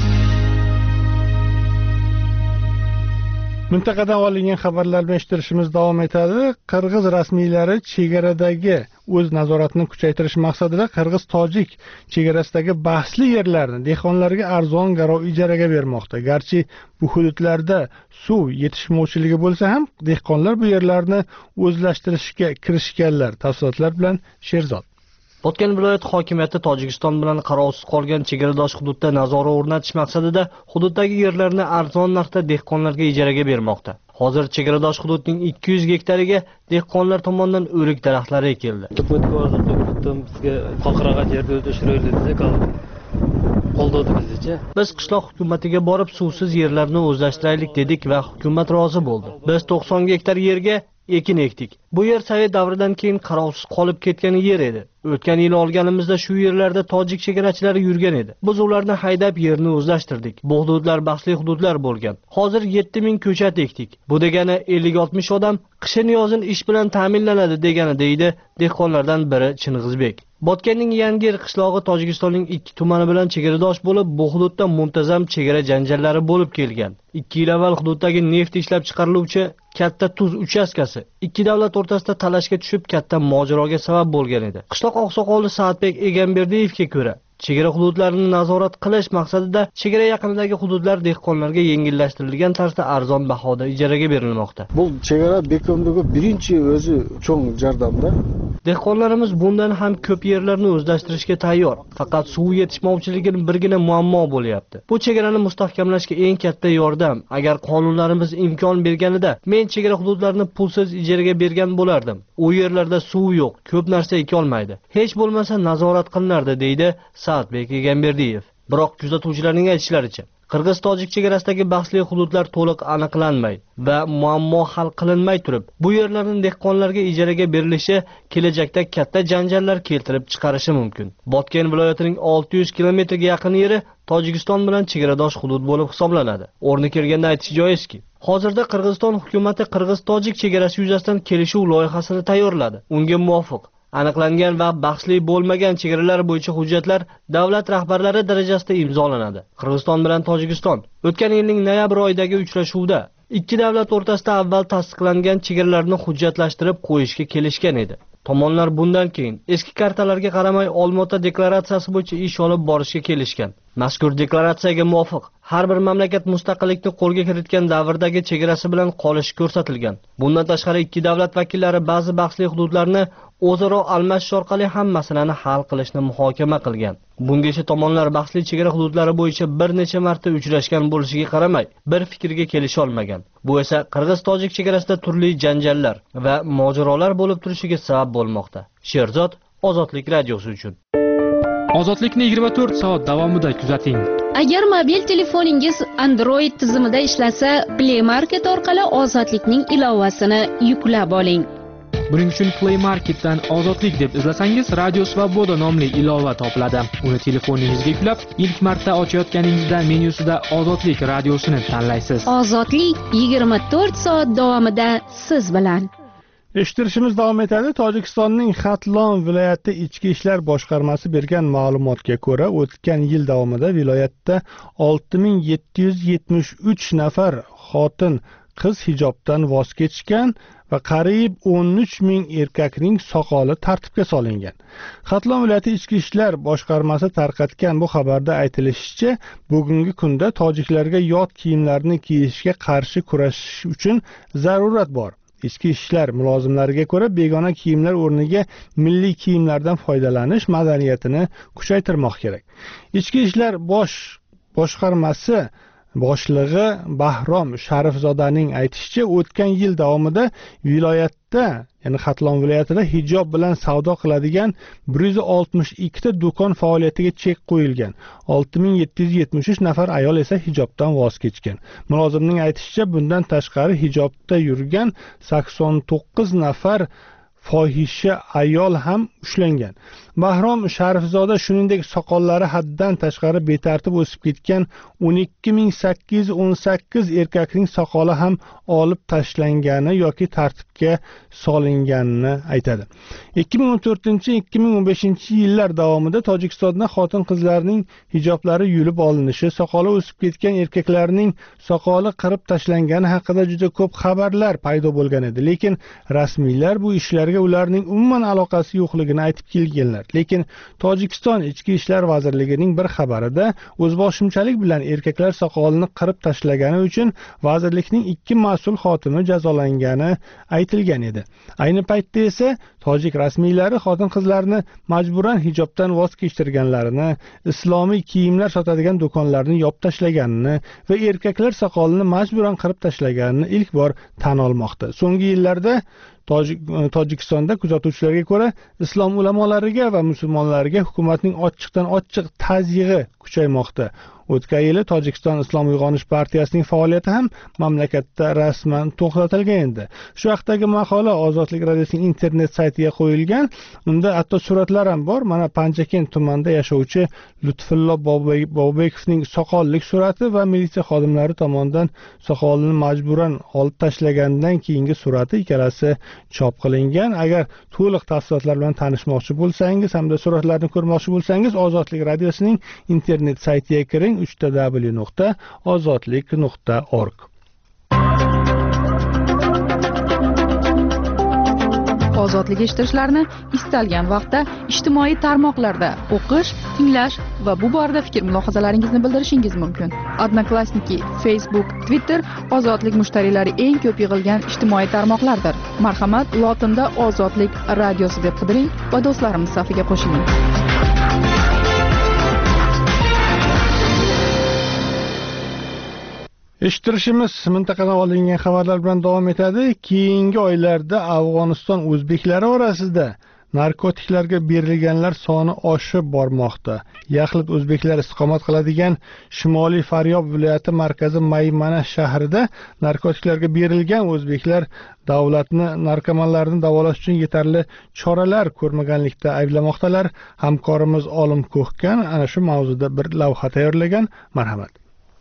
Mintaqadan olingan xabarlar bilan eshittirishimiz davom etadi. Qirg'iz rasmiylari chegaradagi o'z nazoratini kuchaytirish maqsadida Qirg'iz-Tojik chegarasidagi bahsli yerlarni dehqonlarga arzon garov ijaraga bermoqda. Garchi bu hududlarda suv yetishmovchiligi bo'lsa ham, dehqonlar bu yerlarni o'zlashtirishga kirishganlar. Tafsilotlar bilan Sherzod. Botken viloyat hokimiyati Tojikiston bilan qarovsiz qolgan chegaradosh hududda nazorat o'rnatish maqsadida hududdagi yerlarni arzon narxda dehqonlarga ijaraga bermoqda. Hozir chegaradosh hududning ikki yuz gektariga dehqonlar tomonidan o'rik daraxtlari ekildi. Bizga qoqirag'at yerda o'tishiraylik desa, qo'ldo'di bizcha. Biz qishloq hukumatiga borib suvsiz yerlarni o'zlashtiraylik dedik va hukumat rozi bo'ldi. Biz to'qson gektar yerga ekin ekdik. Bu yer Sovet davridan keyin qarovsiz qolib ketgan yer edi. O'tgan yil olganimizda shu yerlarda tojik chegarachilari yurgan edi. Biz ularni haydab yerni o'zlashtirdik. Bu hududlar bahsli hududlar bo'lgan. Hozir yetti ming ko'chat ekdik. Bu degani ellik oltmish odam qishin yozin ish bilan ta'minlanadi degani deydi dehqonlardan biri Ching'izbek. Botkenning Yangir qishlog'i Tojikistonning ikki tumani bilan chegaradosh bo'lib, bu hududda muntazam chegara janjallari bo'lib kelgan. ikki yil avval hududdagi neft ishlab chiqariluvchi katta tuz uchastkasi ikki davlat o'rtasida talashga tushib katta mojaroga sabab bo'lgan edi. Qishloq oqsoqoli Saadbek Egamberdiyevga ko'ra, chegara hududlarini nazorat qilish maqsadida chegara yaqinidagi hududlar dehqonlarga yengillashtirilgan tarzda arzon bahoda ijaraga berilmoqda. Bu chegara bekomdagi birinchi o'zi cho'ng jardamda Dehqonlarimiz bundan ham ko'p yerlarni o'zlashtirishga tayyor. Faqat suv yetishmovchiligining birgina muammo bo'lyapti. Bu chegarani mustahkamlashga eng katta yordam. Agar qonunlarimiz imkon berganida, men chegara hududlarini pulsiz ijaraga bergan bo'lardim. U yerlarda suv yo'q, ko'p narsa eka olmaydi. Hech bo'lmasa nazorat qilinardi, deydi Sa'dbek Egamberdiyev. Biroq kuzatuvchilarning aytishlaricha, Qirg'iz-tojik chegarasidagi bahsli hududlar to'liq aniqlanmay va muammo hal qilinmay turib, bu yerlarning dehqonlarga ijaraga berilishi kelajakda katta janjallar keltirib chiqarishi mumkin. Botken viloyatining olti yuz kilometrga yaqin yeri Tojikiston bilan chegaradosh hudud bo'lib hisoblanadi. O'rni kelganda aytish joizki, hozirda Qirg'iziston hukumatı Qirg'iz-tojik chegarasi yuzasidan kelishuv loyihasini tayyorladi. Unga muvofiq aniqlangan va bahsli bo'lmagan chegaralar bo'yicha hujjatlar davlat rahbarlari darajasida imzolanadi. Qirg'iziston bilan Tojikiston o'tgan yilning noyabr oyidagi uchrashuvda ikki davlat o'rtasida avval tasdiqlangan chegaralarni hujjatlashtirib qo'yishga kelishgan edi. Tomonlar bundan keyin eski kartalarga qaramay Olmaota deklaratsiyasi bo'yicha ish olib borishga kelishgan. Mazkur deklaratsiyaga muvofiq har bir mamlakat mustaqillikni qo'lga kiritgan davrdagi chegarasi bilan qolishi ko'rsatilgan. Bundan tashqari ikki davlat vakillari ba'zi bahsli hududlarni o'zaro almashish orqali ham masalani hal qilishni muhokama qilgan. Bungacha tomonlar bahsli chegara hududlari bo'yicha bir necha marta uchrashgan bo'lishiga qaramay, bir fikrga kelisha olmagan. Bu esa Qirg'iz-tojik chegarasida turli janjallar va mojarolar bo'lib turishiga sabab bo'lmoqda. Sherzod, Ozodlik radiosi uchun. Ozodlikni yigirma to'rt soat davomida kuzating. Agar mobil telefoningiz Android tizimida ishlasa, Play Market orqali Ozodlikning ilovasini yuklab oling. Buning uchun Play Marketdan Ozodlik deb izlasangiz, Radio Svoboda nomli ilova topiladi. Uni telefoningizga yuklab, ilk marta ochayotganingizda menyusida Ozodlik radiosini tanlaysiz. Ozodlik yigirma to'rt soat davomida siz bilan. Eshittirishimiz davom etadi. Tojikistonning Xatlon viloyati ichki ishlar boshqarmasi bergan ma'lumotga ko'ra, o'tgan yil davomida viloyatda olti ming yetti yuz yetmish uch nafar xotin qiz hijobdan voz kechgan va qariyb o'n uch ming erkakning soqoli tartibga solingan. Xatlon viloyati ichki ishlar boshqarmasi tarqatgan bu xabarda aytilishicha, bugungi kunda tojiklarga yot kiyimlarni kiyishga qarshi kurashish uchun zarurat bor. Ichki ishlar mulozimlariga ko'ra, begona kiyimlar o'rniga milliy kiyimlardan foydalanish madaniyatini kuchaytirmoq kerak. Ichki ishlar bosh boshqarmasi boshlig'i Bahrom Sharifzodaning aytishicha, o'tgan yil davomida viloyatda, ya'ni Xatlon viloyatida hijob bilan savdo qiladigan bir yuz oltmish ikki ta do'kon faoliyatiga chek qo'yilgan. olti ming yetti yuz yetmish uch nafar ayol esa hijobdan voz kechgan. Mulozimning aytishicha, bundan tashqari hijobda yurgan sakson to'qqiz nafar fohisha ayol ham ushlangan. Bahrom Sharifzoda shuningdek, soqollari haddan tashqari betartib o'sib ketgan o'n ikki ming sakkiz yuz o'n sakkiz erkakning soqoli ham olib tashlangani yoki tartibga solinganini aytadi. ikki ming o'n to'rtinchi ikki ming o'n beshinchi yillar davomida Tojikistonda xotin-qizlarning hijoblari yulib olinishi, soqoli o'sib ketgan erkaklarning soqoli qirib tashlangani haqida juda ko'p xabarlar paydo bo'lgan edi, lekin rasmiylar bu ishlarga ularning umuman aloqasi yo'qligini aytib kelganlar. Lekin Tojikiston Ichki ishlar vazirligining bir xabarida o'zboshimchalik bilan erkaklar soqolini qirib tashlagani uchun vazirlikning ikki mas'ul xodimi jazolangani aytilgan edi. Ayni paytda esa tojik rasmiylari xotin-qizlarni majburan hijobdan voz kechirganlarini, islomiy kiyimlar sotadigan do'konlarni yopib tashlaganini va erkaklar soqolini majburan qirib tashlaganini ilk bor tan olmoqda. So'nggi yillarda Tojikistonda kuzatuvchilarga ko'ra, islom ulamolariga va musulmonlarga hukumatning ochiqdan ochiq tazyig'i kuchaymoqda. O'tgan yili Tojikiston Islom uyg'onish partiyasining faoliyati ham mamlakatda rasman to'xtatilgan edi. Shu haqdagi maqola Ozodlik radiosining internet saytiga qo'yilgan. Unda hatto suratlar ham bor. Mana Panjakent tumanida yashovchi Lutfullo Bobobekovning soqollik surati va militsiya xodimlari tomonidan soqolini majburan olib tashlagandan keyingi surati ikkalasi chop qilingan. Agar to'liq tafsilotlar bilan tanishmoqchi bo'lsangiz hamda suratlarni ko'rmoqchi bo'lsangiz, Ozodlik radiosining internet saytiga kiring, uch w nuqta ozodlik nuqta org. ozodlik eshittirishlarini istalgan vaqtda ijtimoiy tarmoqlarda o'qish, tinglash va bu borada fikr mulohazalaringizni bildirishingiz mumkin. Odnoklassniki, Facebook, Twitter ozodlik mushtariylari eng ko'p yig'ilgan ijtimoiy tarmoqlardir. Marhamat, lotinda ozodlik radiosi deb qidiring va do'stlarimiz safiga qo'shiling. Eshittirishimiz mintaqadan olingan xabarlar bilan davom etadi. Keyingi oylarda Afg'oniston o'zbeklari orasida narkotiklarga berilganlar soni oshib bormoqda. Yaxlit o'zbeklar istiqomat qiladigan Shimoliy Faryob viloyati markazi Maymana shahrida narkotiklarga berilgan o'zbeklar davlatni narkomanlarni davolash uchun yetarli choralar ko'rmaganlikda ayblamoqdalar. Hamkorimiz Olim Ko'hkan ana shu mavzuda bir lavha tayyorlagan. Marhamat.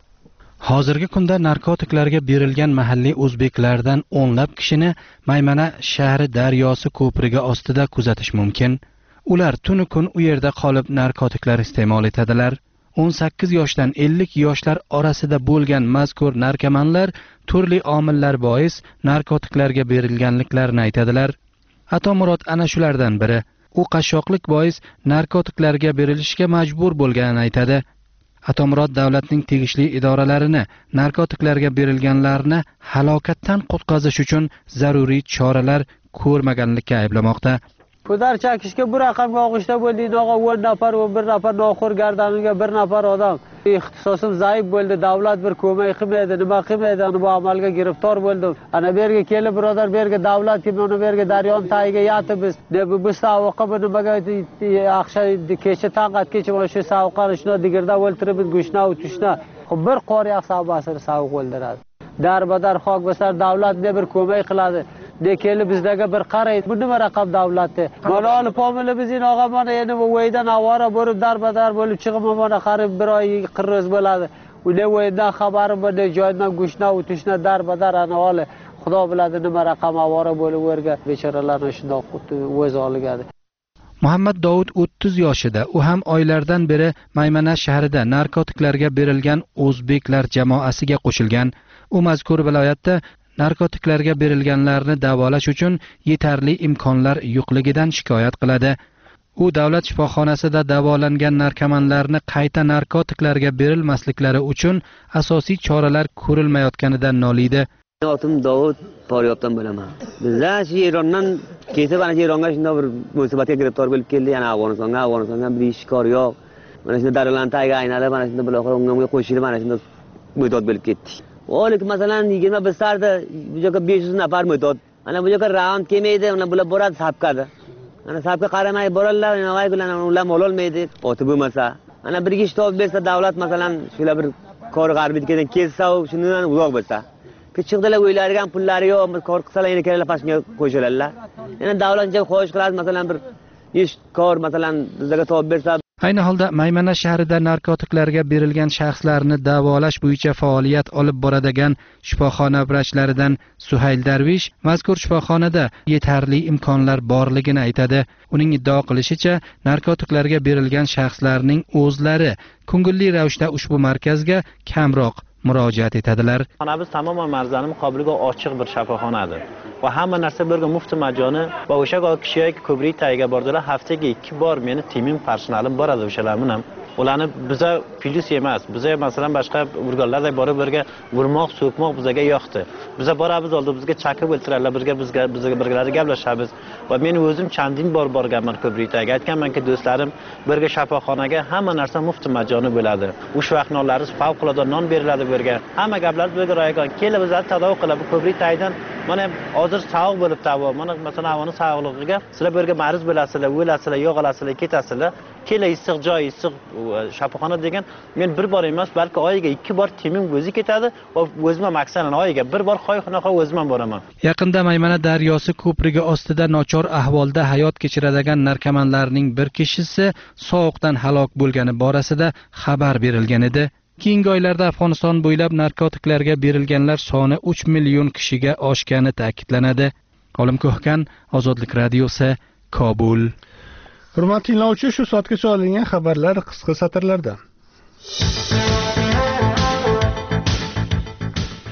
Hozirgi kunda narkotiklarga berilgan mahalliy o'zbeklardan o'nlab kishini Maymana shahri daryosi ko'prigi ostida kuzatish mumkin. Ular tunu kun u yerda qolib narkotiklar iste'mol etadilar. o'n sakkiz yoshdan ellik yoshlar orasida bo'lgan mazkur narkomanlar turli omillar bois narkotiklarga berilganliklarini aytadilar. Atomurod ana shulardan biri. U qashshoqlik bois narkotiklarga berilishga majbur bo'lganini aytadi. Atomurod davlatning tegishli idoralarini narkotiklarga berilganlarni halokatdan qutqazish uchun zaruriy choralar ko'rmaganlikka ayblamoqda. Pudar chakishga bu raqamga og'ishda bo'ldi, og'a o'n nafar va bir nafar noxo'r gardaniga bir nafar odam. Ixtisosim zaif bo'ldi, davlat bir ko'mak qilmaydi, nima qilmaydi, bu amalga giriftor bo'ldim. Ana berga kelib birodar, berga davlat kim uni berga daryon tagiga yatib biz. Deb bu savoqqa bu nimaga axsha kecha taqatgacha mana shu savoqani shuna digirda o'ltirib go'shna o'tishna. Bir qor yaqsa basir savoq o'ldiradi. Darbadar xok basar davlat ne bir ko'mak qiladi. De kelib bizdagi bir qaraydi. Bu nima raqam davlatda? Mana olib pomili bizning og'a mana endi bu o'ydan avora bo'lib darbadar bo'lib chiqib mana qarib bir oy qirroz bo'ladi. Ule o'ydan xabari bor, joydan go'shna o'tishna darbadar ana oli. Xudo biladi nima raqam avora bo'lib o'rga bechoralarni shundoq o'z olgadi. Muhammad Davud o'ttiz yoshida. U ham oylardan beri Maymana shahrida narkotiklarga berilgan o'zbeklar jamoasiga qo'shilgan. U mazkur viloyatda narkotiklarga berilganlarni davolash uchun yetarli imkonlar yo'qligidan shikoyat qiladi. U davlat shifoxonasida davolangan narkomanlarni qayta narkotiklarga berilmasliklari uchun asosiy choralar ko'rilmayotganidan noliydi. Otim Davud Faryobdan bo'laman. Bizlar shu Erondan ketib ana shu Eronga shunday bir musibatga giriftor bo'lib keldi, yana Afg'onistonga, Afg'onistondan bir ish kor yo'q. Mana shunda daryolarni tagiga aynalib, mana shunda buloqqa unga qo'shilib, mana shunda mo'tod bo'lib ketdik. Olik masalan yigirma bir sarda bu yerga besh yuz nafar mo'tod. Ana bu yerga raund kelmaydi, uni bular boradi sapkada. Ana sapka qaramay boradilar, navay bilan ular mol olmaydi, o'ti bo'lmasa. Ana bir ish topib bersa davlat masalan shular bir kor g'arbiydan kelsa, shundan uzoq bo'lsa. Kichikdalar o'ylarigan pullari yo'q, kor qilsalar yana kelib pashga qo'shilarlar. Yana davlatga xohish qiladi masalan bir ish kor masalan bizga topib bersa. Ayni holda Maymana shahrida narkotiklarga berilgan shaxslarni davolash bo'yicha faoliyat olib boradigan shifoxona vrachlaridan Suhayl Darvish mazkur shifoxonada yetarli imkonlar borligini aytadi. Uning iddao qilishicha, narkotiklarga berilgan shaxslarning o'zlari ko'ngilli ravishda ushbu markazga kamroq murojaat etadilar. Xonamiz tamoman manzarani muqobiliga ochiq bir shifoxonadir. Va hamma narsa birga mufti majoni va o'sha kishiga ko'prik tagiga bordilar. Haftaga ikki bor meni timim personalim boradi o'shalar bilan. Ularni biza plyus emas. Biza masalan boshqa urganlarday borib birga vurmoq, so'kmoq bizaga yo'qdi. Biza boramiz oldi, bizga chaqib o'ltirarlar, birga bizga bizga birgalari gaplashamiz. Va men o'zim chandin bor borganman ko'prik tagiga. Aytganmanki, do'stlarim, birga shifoxonaga hamma narsa mufti majoni bo'ladi. O'sha vaqt nonlari favqulodda non beriladi birga. Hamma gaplar birga raygon kelib bizlar tadov qilib ko'prik tagidan mana hozir savoq bo'lib tavo. Mana masalan havoni sog'ligiga sizlar birga ma'ruz bo'lasizlar, o'lasizlar, yo'q olasizlar, ketasizlar. Kela issiq joy, issiq shifoxona degan men bir bor emas, balki oyiga ikki bor timim o'zi ketadi va o'zim maksalan oyiga bir bor xoy-xunoqa o'zim boraman. Yaqinda Maymana daryosi ko'prigi ostida nochor ahvolda hayot kechiradigan narkomanlarning bir kishisi sovuqdan halok bo'lgani borasida xabar berilgan edi. Keyingi oylarda Afg'oniston bo'ylab narkotiklarga berilganlar soni uch million kishiga oshgani ta'kidlanadi. Olim Ko'hkan, Ozodlik radiosi, Kobul. Hurmatli tinglovchi, shu soatgacha olingan xabarlar qisqa satrlarda.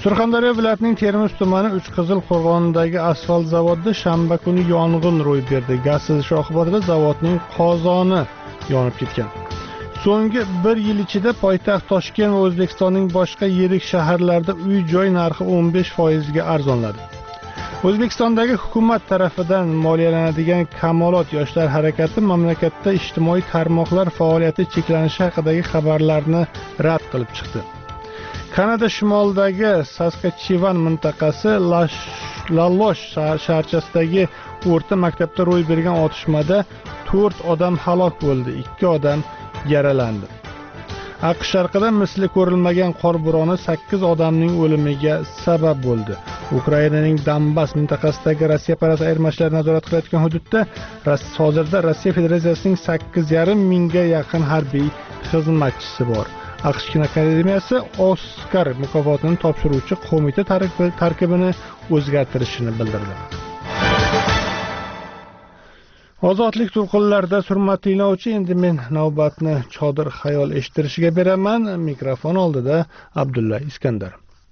Surxondaryo viloyatining Termiz tumani Uchqizilqo'rg'ondagi asfalt zavodida shanba kuni yong'in ro'y berdi. Gaz sizishi oqibatida zavodning qozoni yonib ketgan. So'nggi bir yil ichida poytaxt Toshkent va O'zbekistonning boshqa yirik shaharlarida uy-joy narxi o'n besh foiz ga arzonladi. O'zbekistondagi hukumat tarafidan moliyalanadigan Kamolot yoshlar harakati mamlakatda ijtimoiy tarmoqlar faoliyati cheklanishi haqidagi xabarlarni rad qilib chiqdi. Kanada shimolidagi Saskatchevan mintaqasi Lalosh shaharchasidagi o'rta maktabda ro'y bergan otishmada to'rt odam halok bo'ldi, ikki odam yaralandi. AQSh sharqida misli ko'rilmagan qor bo'roni sakkiz odamning o'limiga sabab bo'ldi. Ukrainaning Donbass mintaqasidagi Rossiyaparast ayirmachilar nazorat qilayotgan hududda hozirda Rossiya Federatsiyasining sakkiz yarim mingga yaqin harbiy xizmatchisi bor. AQSh kinoakademiyasi Oskar mukofotini topshiruvchi qo'mita tarkibini o'zgartirishini bildirdi. Ozodlik to'lqinlarida hurmatli tinglovchi, endi men navbatni Chodir xayol eshittirishiga beraman. Mikrofon oldida Abdulla Iskandar.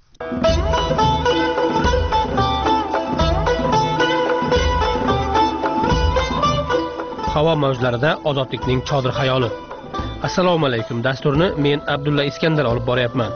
Havo mavjlarida ozodlikning Chodir xayoli. Assalomu alaykum. Dasturni men Abdulla Iskandar olib boryapman.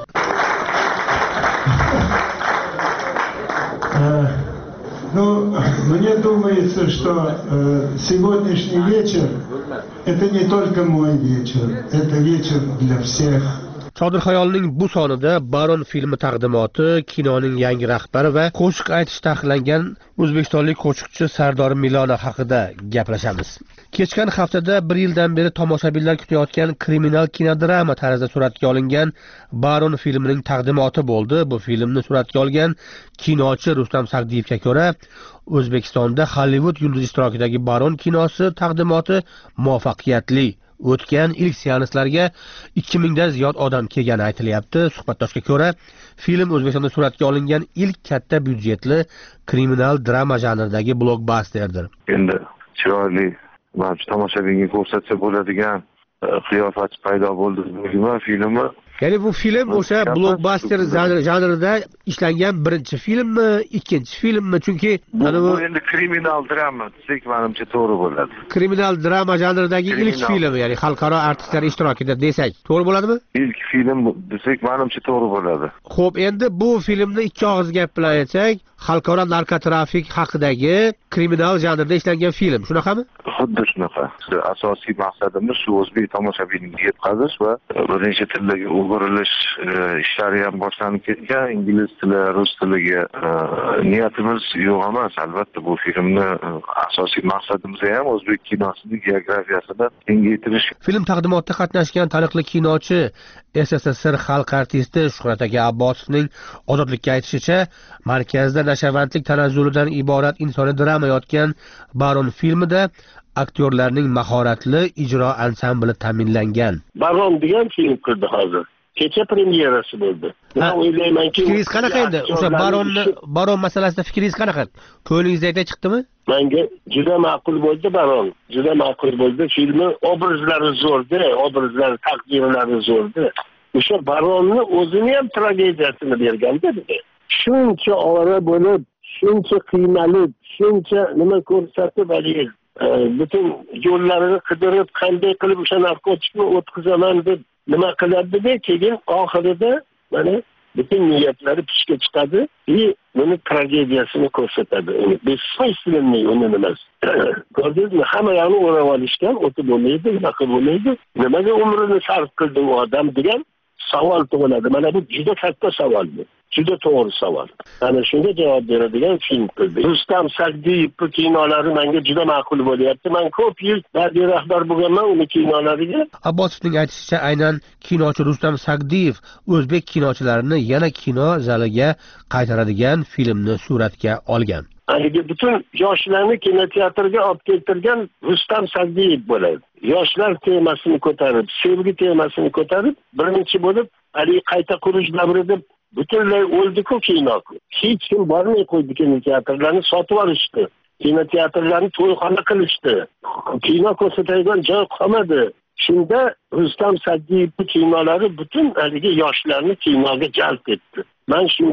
Ну, мне думается, что э, сегодняшний вечер это не только мой вечер, это вечер для всех. Chodir xayolning bu sonida Baron filmi taqdimoti, kinoning yangi rahbari va qo'shiq aytish taqiqlangan o'zbekistonlik qo'shiqchi Sardor Milona haqida gaplashamiz. Kechgan haftada bir yildan beri tomoshabinlar kutayotgan kriminal kinodrama tarzida suratga olingan Baron filmining taqdimoti bo'ldi. Bu filmni suratga olgan kinochi Rustam Sagdiyevga ko'ra, O'zbekistonda Hollywood yulduzi ishtirokidagi Baron kinosi taqdimoti muvaffaqiyatli o'tgan. Ilk seanslarga ikki mingdan ziyod odam kelgani aytilyapti. Suhbatdoshga ko'ra, film O'zbekistonda suratga olingan ilk katta byudjetli kriminal drama janridagi blokbasterdir. Endi chiroyli va tomoshabinga ko'rsatsa bo'ladigan qiyofat paydo bo'ldi va filmni. Ya'ni bu film o'sha blokbaster janrida ishlangan birinchi filmmi, ikkinchi filmmi? Chunki bu endi kriminal drama desak, menimcha to'g'ri bo'ladi. Kriminal drama janridagi ilk film, ya'ni xalqaro artistlar ishtirokida desak, to'g'ri bo'ladimi? Ilk film desak, menimcha to'g'ri bo'ladi. Xo'p, endi bu filmni ikki og'iz gap bilan aytsak, xalqaro narkotrafik haqidagi kriminal janrda ishlangan film, shunaqami? Xuddi shunaqa. Asosiy maqsadimiz shu o'zbek tomoshabiniga yetkazish va birinchi tildagi o'g'irilish ishlari ham boshlanib ketgan. Ingliz tili, rus tiliga niyatimiz yo'q emas. Albatta bu filmni asosiy maqsadimiz ham o'zbek kinosining geografiyasini kengaytirish. Film taqdimotida qatnashgan taniqli kinochi S S S R xalq artisti Shuhrat aka Abbosovning ozodlikka aytishicha, markazda nashavandlik tanazzulidan iborat insoniy drama yotgan Baron filmida aktyorlarning mahoratli ijro ansambli ta'minlangan. Baron degan film qildi hozir. Kecha premyerasi bo'ldi. Men o'ylaymanki, fikringiz qanaqa endi? O'sha Baronni Baron masalasida fikringiz qanaqa? Ko'nglingizda aytib chiqdimi? Menga juda ma'qul bo'ldi Baron. Juda ma'qul bo'ldi. Filmi obrazlari zo'rda, obrazlar taqdirlari zo'rda. O'sha Baronni o'zini ham tragediyasini berganda bizga. Shuncha ora bo'lib, shuncha qiynalib, shuncha nima ko'rsatib haligi butun yo'llarini qidirib, qanday qilib o'sha narkotikni o'tkazaman deb nima qiladida, keyin oxirida mana butun niyatlari pishga chiqadi va buni tragediyasini ko'rsatadi. Bessmысленный uni nimasi. Ko'rdingizmi? Hamma yoqni o'rab olishgan, o'tib bo'lmaydi, unaqa bo'lmaydi. Nimaga umrini sarf qildi u odam degan savol tug'iladi. Mana bu juda katta savol bu. Juda to'g'ri savol. Ana shunga javob beradigan film qildi. Rustam Sagdiyev kinolari menga juda ma'qul bo'lyapti. Men ko'p yil badiiy rahbar bo'lganman uni kinolariga. Abbosovning aytishicha, aynan kinochi Rustam Sagdiyev o'zbek kinochilarini yana kino zaliga qaytaradigan filmni suratga olgan. Haligi butun yoshlarni kinoteatrga olib keltirgan Rustam Sagdiyev bo'ladi. Yoshlar temasini ko'tarib, sevgi temasini ko'tarib, birinchi bo'lib haligi qayta qurish davrida butunlay o'ldi-ku kino. Hech kim bormay qo'ydi, kinoteatrlarni sotib olishdi. Kinoteatrlarni to'yxona qilishdi. Kino ko'rsatadigan joy qolmadi. Shunda Rustam Sagdiyev kinolari butun haligi yoshlarni kinoga jalb etdi. Men shunga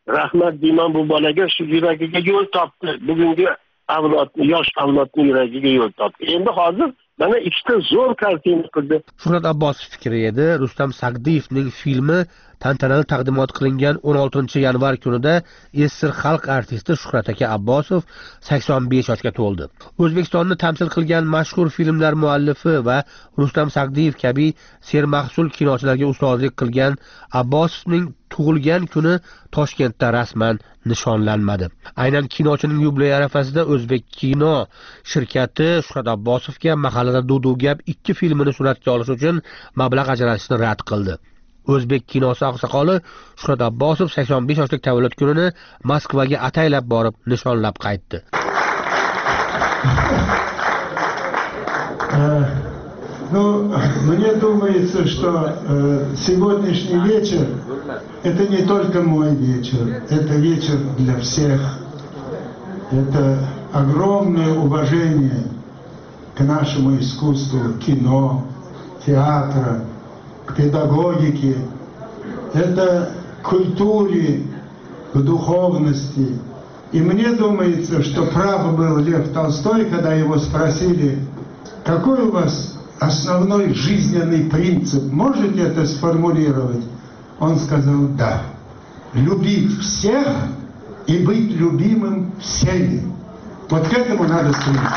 rahmat deyman bu bolaga, shu yuragiga yo'l topdi. Bugungi avlodni, yosh avlodni yuragiga yo'l topdi. Endi hozir mana ikkita zo'r kartina qildi. Shuhrat Abbosov fikri edi. Rustam Sagdiyevning filmi tantanali taqdimot qilingan o'n oltinchi yanvar kunida esir xalq artisti Shuhrat aka Abbosov sakson besh yoshga to'ldi. O'zbekistonni tamsil qilgan mashhur filmlar muallifi va Rustam Sagdiyev kabi sermahsul kinochilarga ustozlik qilgan Abbosovning tug'ilgan kuni Toshkentda rasman nishonlanmadi. Aynan kinochining yubiley arafasida O'zbek kino shirkati Shuhrat Abbosovga Mahallada Dudu gap ikki filmini suratga olish uchun mablag' ajratishni rad qildi. O'zbek kinosi oqsoqoli Shuhrat Abbosov sakson besh yoshlik tavallud kunini Moskvaga ataylab borib nishonlab qaytdi. Ну, мне думается, что э, сегодняшний вечер это не только мой вечер, это вечер для всех. Это огромное уважение к нашему искусству кино, театра, к педагогике, это к культуре, к духовности. И мне думается, что прав был Лев Толстой, когда его спросили, какой у вас основной жизненный принцип, можете это сформулировать? Он сказал, да, любить всех и быть любимым всеми. Вот к этому надо стремиться.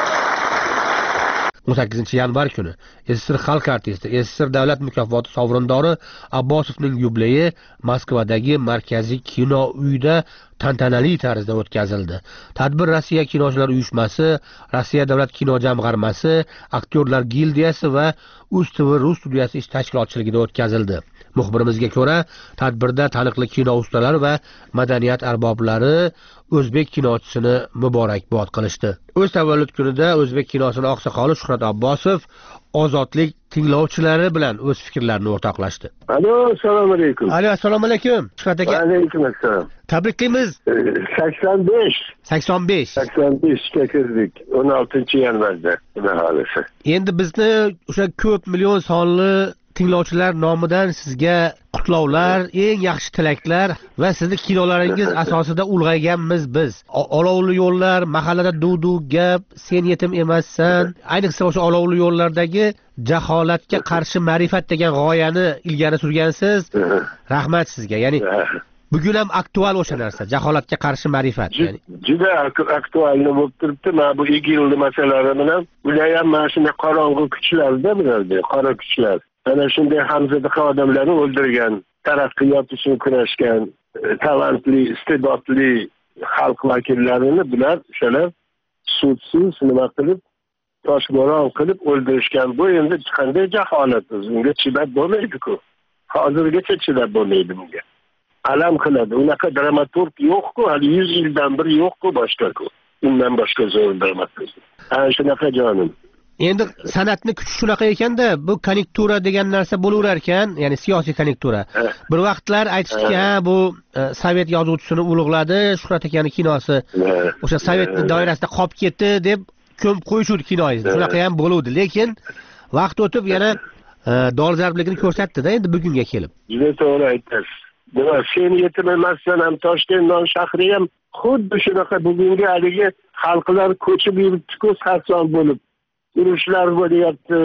o'n sakkizinchi yanvar kuni esir xalq artisti, esir davlat mukofoti sovrindori Abbosovning yubileyi Moskvadagi markaziy kino uyida tantanali tarzda o'tkazildi. Tadbir Rossiya kinochilar uyushmasi, Rossiya davlat kino jamg'armasi, aktyorlar gildiyasi va UzTV Rus studiyasi ish tashkilotchiligida o'tkazildi. Muxbirimizga ko'ra, tadbirda taniqli kino ustalari va madaniyat arboblari o'zbek kinochisini muborakbod qilishdi. O'z tavallud kunida o'zbek kinosining oqsoqoli Shuhrat Abbosov ozodlik tinglovchilari bilan o'z fikrlarini o'rtoqlashdi. Alo, assalomu alaykum. Alo, assalomu alaykum. Shuhrat aka. Alaykum assalom. Tabriklaymiz. sakson besh. sakson besh. sakson beshga kirdik. o'n oltinchi yanvarda, xudo xolasa. Endi bizni o'sha ko'p million sonli tinglovchilar nomidan sizga qutlovlar, eng yaxshi tilaklar va sizni kinolaringiz asosida ulg'ayganmiz biz. Olovli yo'llar, Mahallada Dudu gap, Sen yetim emassan, ayniqsa o'sha olovli yo'llardagi jaholatga qarshi ma'rifat degan g'oyani ilgari surgansiz. Rahmat sizga. Ya'ni bugun ham aktual o'sha narsa, jaholatga qarshi ma'rifat. Ya'ni juda aktualni bo'lib turibdi. Mana bu igilli masalalari bilan ular ham mana shunday qorong'u kuchlarda bilardi, qora kuchlar. Ana shunday hamzadaqa odamlarni o'ldirgan, taraqqiyot uchun kurashgan, talantli, iste'dodli xalq vakillarini bular o'shalar sudsiz nima qilib, toshbo'ron qilib o'ldirishgan. Bu endi qanday jaholat, bunga chidab bo'lmaydi-ku. Hozirgacha chidab bo'lmaydi bunga. Alam qiladi. Unaqa dramaturg yo'q-ku, hali yuz yildan bir yo'q-ku boshqa-ku. Undan boshqa zo'r dramaturg. Ana shunaqa jonim. Endi san'atni kuchi shunaqa ekanda, bu konjunktura degan narsa bo'laverar ekan, ya'ni siyosiy konjunktura. Bir vaqtlar aytishdiki, ha, bu sovet yozuvchisini ulug'ladi, Shuhrat akaning kinosi o'sha sovetning doirasida qolib ketdi deb ko'mib qo'yishdi kinoyingizni. Shunaqa ham bo'luvdi, lekin vaqt o'tib yana dolzarbligini ko'rsatdi-da endi bugunga kelib. Juda to'g'ri aytasiz. Nima, Sen yetim emassan ham Toshkent shahri ham xuddi shunaqa bugungi haligi xalqlar ko'chib yuribdi-ku, sarson bo'lib. Urushlar bo'lyapti,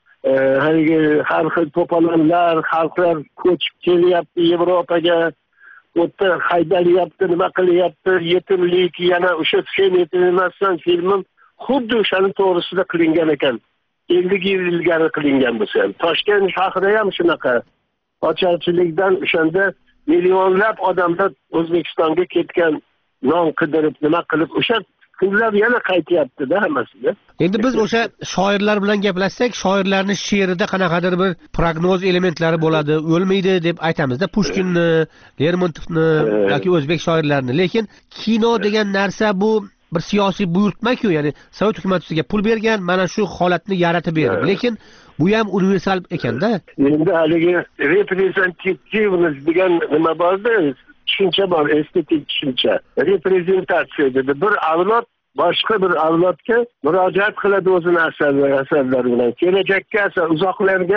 haligi har xil to'polonlar, xalqlar ko'chib kelyapti Yevropaga, o'tda haydalyapti, nima qilyapti, yetimlik, yana o'sha Sen yetim emassan filmi xuddi o'shani to'g'risida qilingan ekan. ellik yil ilgari qilingan bo'lsa ham. Toshkent shahri ham shunaqa. Ocharchilikdan o'shanda millionlab odamlar O'zbekistonga ketgan, non qidirib, nima qilib, o'sha kunlar yana qaytyapti-da hammasiga. Endi biz o'sha shoirlar bilan gaplashsak, shoirlarning she'rida qanaqadir bir prognoz elementlari bo'ladi, o'lmaydi deb aytamizda, Pushkinni, Lermontovni yoki o'zbek shoirlarini. Lekin kino degan narsa bu bir siyosiy buyurtma-ku, ya'ni Sovet hukumati sizga pul bergan, mana shu holatni yaratib berdi. Lekin bu ham universal ekanda. Endi haligi reprezentativnost degan nima borda, tushuncha bor, estetik tushuncha. Reprezentatsiya dedi. Bir avlod boshqa bir avlodga murojaat qiladi o'zini asarlari bilan. Kelajakka, uzoqlarga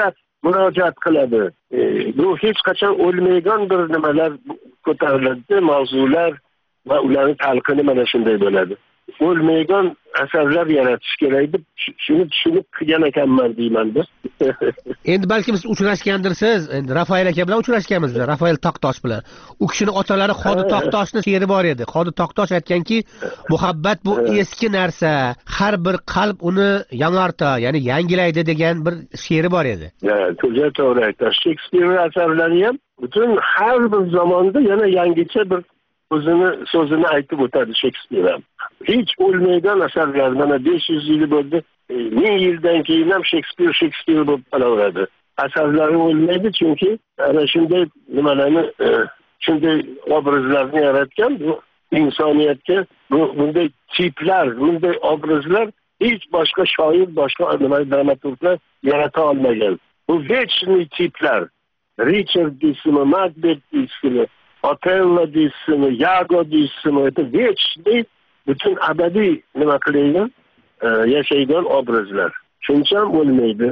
murojaat qiladi. E, bu hech qachon o'lmaydigan bir nimalar ko'tariladi, mavzular va ularning talqini mana shunday bo'ladi. O'lmaydigan asarlar yaratish kerak deb shuni tushunib qilgan ekanman deyman-da. Endi balki biz uchrashgandirsiz. Endi Rafael aka bilan uchrashganmiz biz, Rafael Toqtosh bilan. U kishining otalari Xodi Toqtoshning she'ri bor edi. Xodi Toqtosh aytganki, muhabbat bu eski narsa, har bir qalb uni yanartar, ya'ni yangilaydi degan bir she'ri bor edi. Ha, to'g'ri to'g'ri aytasiz. Shekspir asarlari ham butun har bir zamonda yana yangicha bir o'zini so'zini aytib o'tadi Shekspir ham. Hech o'lmaydigan asarlar, mana besh yuz yil bo'ldi, ming yildan keyin ham Shekspir Shekspir bo'lib qolaveradi. Asarlari o'lmaydi chunki ana shunday nimalarni, shunday obrazlarni yaratgan, bu insoniyatga bu bunday tiplar, bunday obrazlar hech boshqa shoir, boshqa nima dramaturglar yarata olmagan. Bu вечный tiplar. Richard deysizmi, Macbeth deysizmi, Otello deysizmi, Yago deysizmi, это вечный, butun abadiy nima qilingan, yashaydigan obrazlar. Shuncha ham o'lmaydi.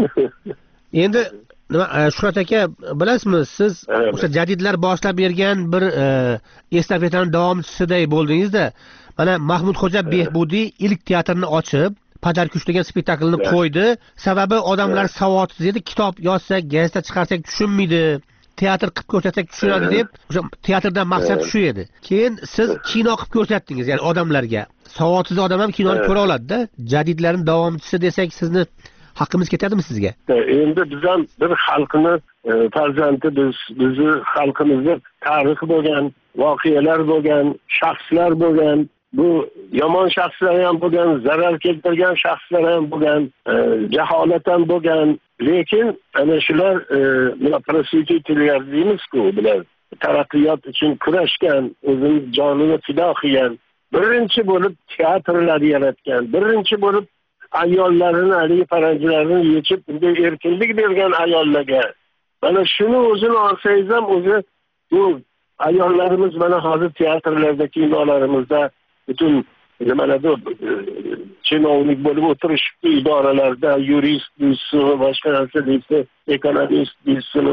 Endi nima Shuhrat aka, bilasizmi, siz o'sha jadidlar boshlab bergan bir estafetaning davomchisiday bo'ldingiz-da. Mana Mahmudxo'ja Behbudiy ilk teatrni ochib, Padarkush degan spektaklni qo'ydi. Sababi odamlar savodsiz edi, kitob yozsak, gazeta chiqarsak tushunmaydi. Teatr qilib ko'rsatsak tushunadi deb, o'sha teatrdan maqsad shu edi. Keyin siz kino qilib ko'rsatdingiz, ya'ni odamlarga. Savodsiz odam ham kinoni ko'ra oladi-da. Jadidlarning davomchisi desak, sizni haqqimiz ketadimi sizga? Endi biz ham bir xalqni farzandi, biz bizni xalqimizda tarix bo'lgan, voqealar bo'lgan, shaxslar bo'lgan, bu yomon shaxslar ham bo'lgan, zarar keltirgan shaxslar ham bo'lgan, jaholat ham bo'lgan. Lekin ana shular prosvetitorlar deymiz-ku, bular taraqqiyot uchun kurashgan, o'zining jonini fido qilgan, birinchi bo'lib teatrlar yaratgan, birinchi bo'lib ayollarini, haligi paranjilarni yechib, bunday erkinlik bergan ayollarga. Mana shuni o'zini olsangiz ham, o'zi bu ayollarimiz mana hozir teatrlarda, kinolarimizda butun nimalarda chinovnik bo'lib o'tirishibdi, idoralarda yurist deysizmi, boshqa narsa deysiz, ekonomist deysizmi.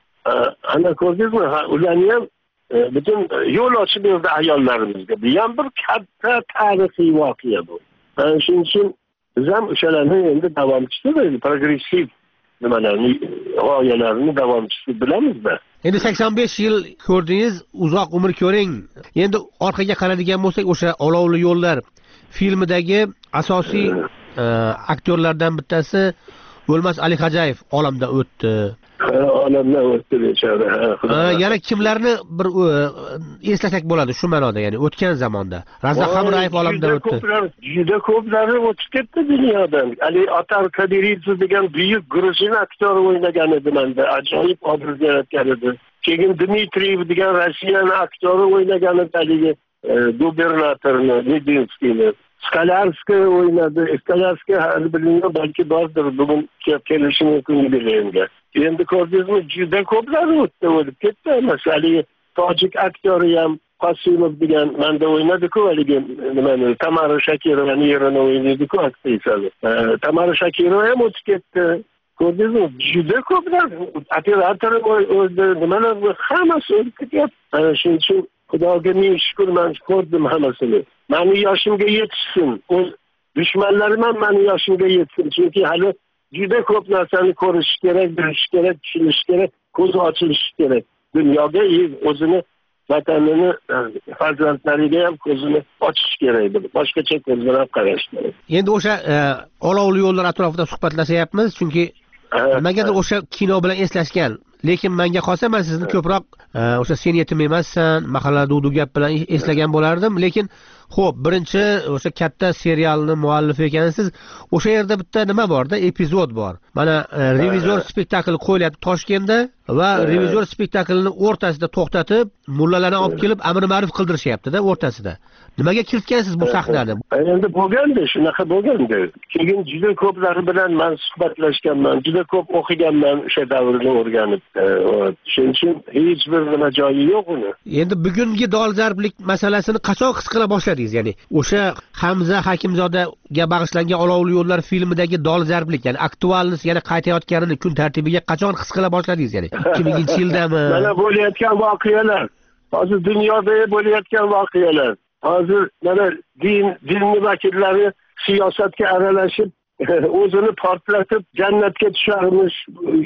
Ana ko'rdingizmi, ularni ham butun yo'l ochib berdi ayollarimizga. Bu ham bir katta tarixiy voqea bu. Shuning uchun biz ham o'shalarni endi davomchisi, progressiv nimalarni, g'oyalarni davomchisi bilamiz-da. Endi sakson besh yil ko'rdingiz, uzoq umr ko'ring. Endi orqaga qaraydigan bo'lsak, o'sha Olovli yo'llar filmidagi asosiy aktyorlardan bittasi O'lmas Alixo'jayev olamdan o'tdi. Olamdan o'tdi bechora. Yana kimlarni bir eslasak bo'ladi shu ma'noda, ya'ni o'tgan zamonda. Razzoq Hamrayev olamdan o'tdi. Juda ko'plari o'tib ketdi dunyodan. Ali Otar Kadiridze degan buyuk gruzin aktyori o'ynagan edi menda, ajoyib obraz yaratgan edi. Keyin Dmitriyev degan Rossiyaning aktyori o'ynagan edi, haligi gubernatorni, Medinskiyni. Skalarskiy o'ynadi. Skalarskiy hali bilingan, balki bordir, bugun kelishi mumkin bilimga. Endi ko'rdingizmi, juda ko'plar o'tdi, o'lib ketdi. Masalan, tojik aktyori ham Qosimov degan menda o'ynadi-ku, haligi nimani, Tamara Shakirovani yerini o'ynaydi-ku, aktrisani. Tamara Shakirova ham o'tib ketdi. Ko'rdingizmi, juda ko'plar, operator o'ldi, nimalar, hammasi o'lib ketyapti. Ana shuning uchun Xudoga ming shukr, men ko'rdim hammasini. Meni yoshimga yetishsin. O'z dushmanlarim ham meni yoshimga yetsin. Chunki hali juda ko'p narsani ko'rish kerak, bilish kerak, tushunish kerak, ko'zi ochilishi kerak. Dunyoga o'zini, vatanini, farzandlariga ham ko'zini ochish kerak. Boshqacha ko'z bilan qarash kerak. Endi o'sha Olovli yo'llar atrofida suhbatlashyapmiz, chunki nimagadir o'sha kino bilan eslashgan. Lekin menga qolsa, men sizni ko'proq o'sha Sen yetim emassan, Mahalla Dudu gap bilan eslagan bo'lardim. Lekin xo'p, birinchi o'sha katta serialning muallifi ekansiz. O'sha yerda bitta nima bor-da, epizod bor. Mana revizor spektakli qo'yilyapti Toshkentda. va revizor spektaklini o'rtasida to'xtatib mullalarni olib kelib amr ma'ruf qildirishyapti-da o'rtasida. Nimaga kiritgansiz bu sahnani? Endi bo'lganda shunaqa bo'lganda. Keyin juda ko'plari bilan men suhbatlashganman, juda ko'p o'qiganman o'sha davrni o'rganib. Shuning uchun hech bir nima joyi yo'q uni. Endi bugungi dolzarblik masalasini qachon his qila boshladingiz? Ya'ni o'sha Hamza Hakimzodaga bag'ishlangan Olovli yo'llar filmidagi dolzarblik, ya'ni aktualni yana qaytayotganini kun tartibiga qachon his qila boshladingiz? Ya'ni ikki minginchi yildami? Mana bo'layotgan voqealar, hozir dunyoda bo'layotgan voqealar. Hozir mana din dinni vakillari siyosatga aralashib o'zini portlatib jannatga tusharmish,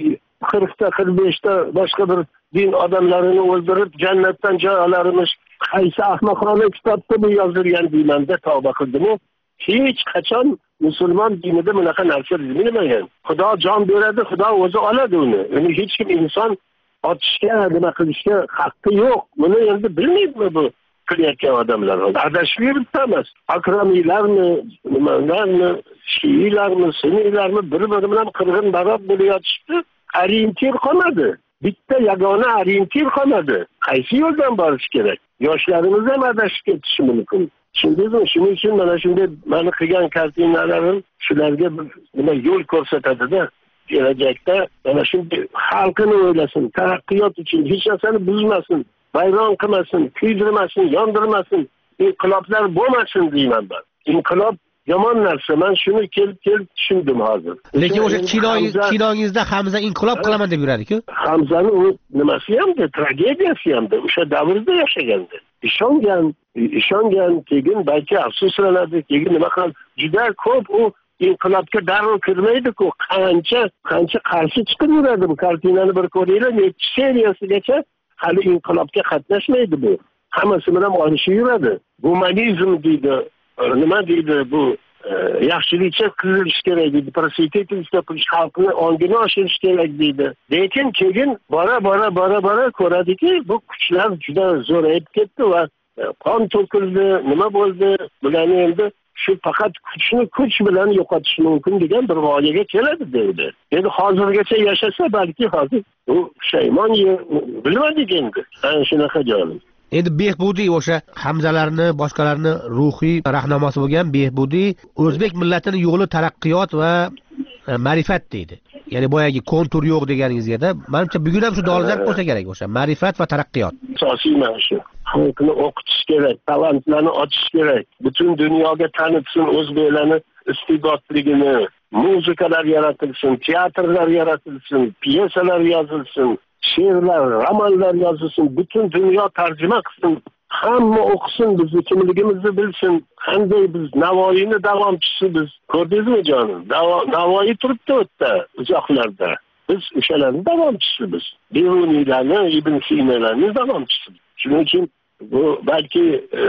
qirqta qirq beshta boshqa bir din odamlarini o'ldirib jannatdan joy olarmish. Qaysi ahmoqona kitobda bu yozilgan deymanda tavba qildim-u. Hech qachon musulmon dinida bunaqa narsa bilmagan. Xudo jon beradi, Xudo o'zi oladi uni. Uni hech kim inson otishga, nima qilishga haqqi yo'q. Buni endi bilmaydimi bu qilayotgan odamlar? Adashib yuribmiz. Akromiylarmi, nimalarmi, shiilarmi, suniylarmi bir-biri bilan qirg'in barob bo'layotishdi. Orientir qolmadi. Bitta yagona orientir qolmadi. Qaysi yo'ldan borish kerak? Yoshlarimiz ham adashib ketishi mumkin. Tushundingizmi? Shuning uchun mana shunday meni qilgan kartinalarim shularga nima yo'l ko'rsatadi-da. Kelajakda mana shunday xalqini o'ylasin, taraqqiyot uchun hech narsani buzmasin, bayron qilmasin, kuydirmasin, yondirmasin, inqiloblar bo'lmasin deyman ben. Inqilob yomon narsa. Men shuni kelib-kelib tushundim hozir. Lekin o'sha kinoyingiz kinongizda Hamza inqilob qilaman deb yuradi-ku. Hamzani u nimasi hamda, tragediyasi hamda o'sha davrda yashagandi. Ishongan, ishongan, keyin balki afsuslanadi, keyin nima qiladi? Juda ko'p u inqilobga darrov kirmaydi-ku. Qancha, qancha qarshi chiqib yuradi bu kartinani bir ko'ringlar, necha seriyasigacha hali inqilobga qatnashmaydi bu. Hammasi bilan olishib yuradi. Humanizm deydi, nima deydi bu yaxshilikcha qilish kerak deydi, prosvetitivstvo qilish, xalqni ongini oshirish kerak deydi. Lekin keyin bora bora bora bora ko'radiki, bu kuchlar juda zo'rayib ketdi va qon to'kildi, nima bo'ldi? Bularni endi shu faqat kuchni kuch bilan yo'qotish mumkin degan bir g'oyaga keladi deydi. Endi hozirgacha yashasa balki hozir u pushaymon bilmadik endi. Ana shunaqa jonim. Endi Behbudiy o'sha Hamzalarni, boshqalarni ruhiy rahnamosi bo'lgan Behbudiy o'zbek millatining yo'li taraqqiyot va ma'rifat deydi. Ya'ni boyagi kontur yo'q deganingizga-da, menimcha bugun ham shu dolzarb bo'lsa kerak o'sha ma'rifat va taraqqiyot. Asosiy mana shu. Xalqni o'qitish kerak, talantlarni ochish kerak, butun dunyoga tanitsin o'zbeklarni iste'dodligini, muzikalar yaratilsin, teatrlar yaratilsin, pyesalar yozilsin, she'rlar, romanlar yozilsin, butun dunyo tarjima qilsin, hamma o'qisin, bizni kimligimizni bilsin, qanday biz Navoiyni davomchisi biz. Ko'rdingizmi jonim? Navoiy turibdi o'tda, uzoqlarda. Biz o'shalarning davomchisi biz. Beruniylarni, Ibn Sinalarning davomchisi. Shuning uchun bu balki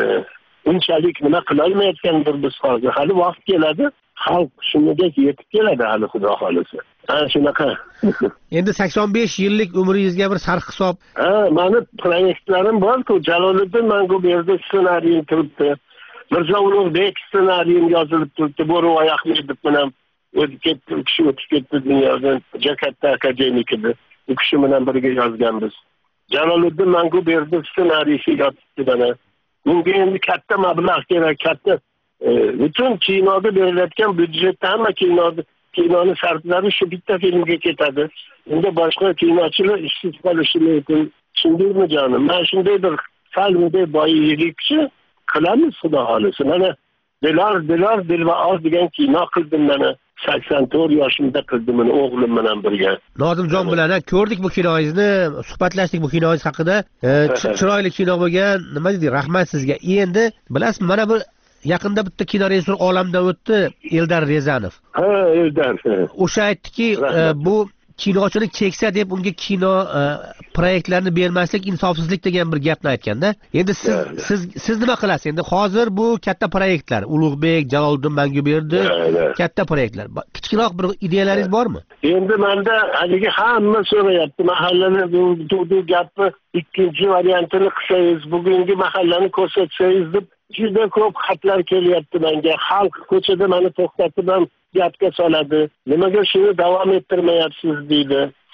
unchalik nima qila olmayotgandir biz hozir. Hali vaqt keladi, xalq shunga yetib keladi hali Xudo xolisa. Ana shunaqa. Endi sakson besh yillik umringizga bir sarhisob. Ha, meni proyektlarim bor-ku. Jaloliddin Manguberdi ssenariyim turibdi. Mirzo Ulug'bek ssenariyim yozilib turibdi. Bo'ri Ahmedov bilan o'tib ketdi, u kishi o'tib ketdi dunyodan. Jakarta akademik edi. U kishi bilan birga yozganmiz. Jaloliddin Manguberdi ssenariysi yozibdi bana. Bunga endi katta mablag' kerak, katta butun kinoga berilayotgan byudjetda hamma kinoda kinoni sarflari shu bitta filmga ketadi. Endi boshqa kinochilar ishsiz qolishi mumkin. Tushundingizmi jonim? Men shunday bir salmida boylikchi qilamiz Xudo xolisa. Mana Dilar Dilar Dilva oz degan kino qildim mana. sakson to'rt yoshimda qildim uni o'g'lim bilan birga. Nozimjon bilan ko'rdik bu kinongizni, suhbatlashdik bu kinongiz haqida. Chiroyli kino bo'lgan. Nima deydi? Rahmat sizga. Endi bilasizmi, mana bu yaqinda bitta kino rejissor olamdan o'tdi, Eldar Rezanov. Ha, Eldar. O'sha aytdiki, bu kinochini cheksa deb unga kino proyektlarini bermaslik insofsizlik degan bir gapni aytganda. Endi siz siz siz nima qilasiz? Endi hozir bu katta proyektlar, Ulug'bek, Jaloliddin Manguberdi, katta proyektlar. Kichikroq bir ideyalaringiz bormi? Endi menda haligi hamma so'rayapti, mahallani bu gapni ikkinchi variantini qilsangiz, bugungi mahallani ko'rsatsangiz deb juda ko'p xatlar kelyapti menga. Xalq ko'chada meni to'xtatib ham gapga soladi. Nimaga shuni davom ettirmayapsiz deydi.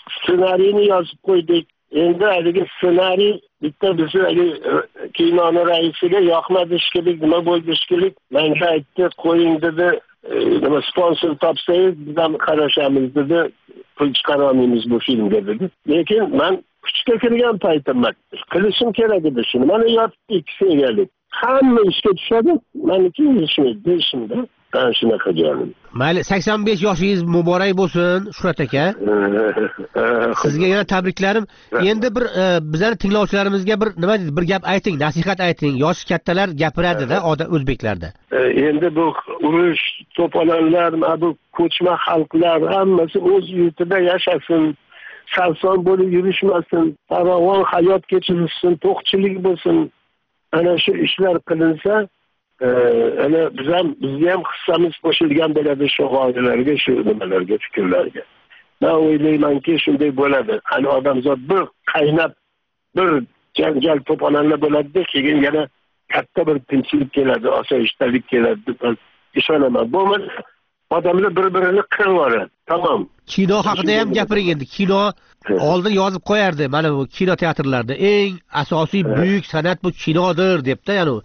ssenariyni yozib qo'ydik. Endi haligi ssenariy bitta bizni haligi kinoni raisiga yoqmadi shekilli, nima bo'ldi shekilli. Menga aytdi, qo'ying dedi, nima sponsor topsangiz biz ham qarashamiz dedi. Pul chiqara olmaymiz bu filmga dedi. Lekin men kuchga kirgan paytim qilishim kerak edi shuni. Mana yotibdi ikkisi egalik. Hamma ishga tushadi, meniki ishimda, ishimda. Ben shunaqa jonim. Mayli, sakson besh yoshingiz muborak bo'lsin, Shuhrat aka. Sizga yana tabriklarim. Endi bir bizlarning tinglovchilarimizga bir nima deydi, bir gap ayting, nasihat ayting. Yoshi kattalar gapiradi-da o'zbeklarda. Endi bu urush, to'polonlar, bu ko'chma xalqlar hammasi o'z yurtida yashasin. Sarson bo'lib yurishmasin, farovon hayot kechirsin, to'qchilik bo'lsin. Ana shu ishlar qilinsa, ana biz ham bizga ham hissamiz qo'shilgan bo'ladi shu g'oyalarga, shu nimalarga, fikrlarga. Men o'ylaymanki, shunday bo'ladi. Hani odamzod bir qaynab, bir janjal to'polonlar bo'ladi, keyin yana katta bir tinchlik keladi, osoyishtalik keladi deb ishonaman. Bo'lmasa odamlar bir-birini qirib yuboradi. Tamam. Kino haqida ham gapiring endi. Kino oldin yozib qo'yardi. Mana bu kino teatrlarda eng asosiy buyuk san'at bu kinodir debda, ya'ni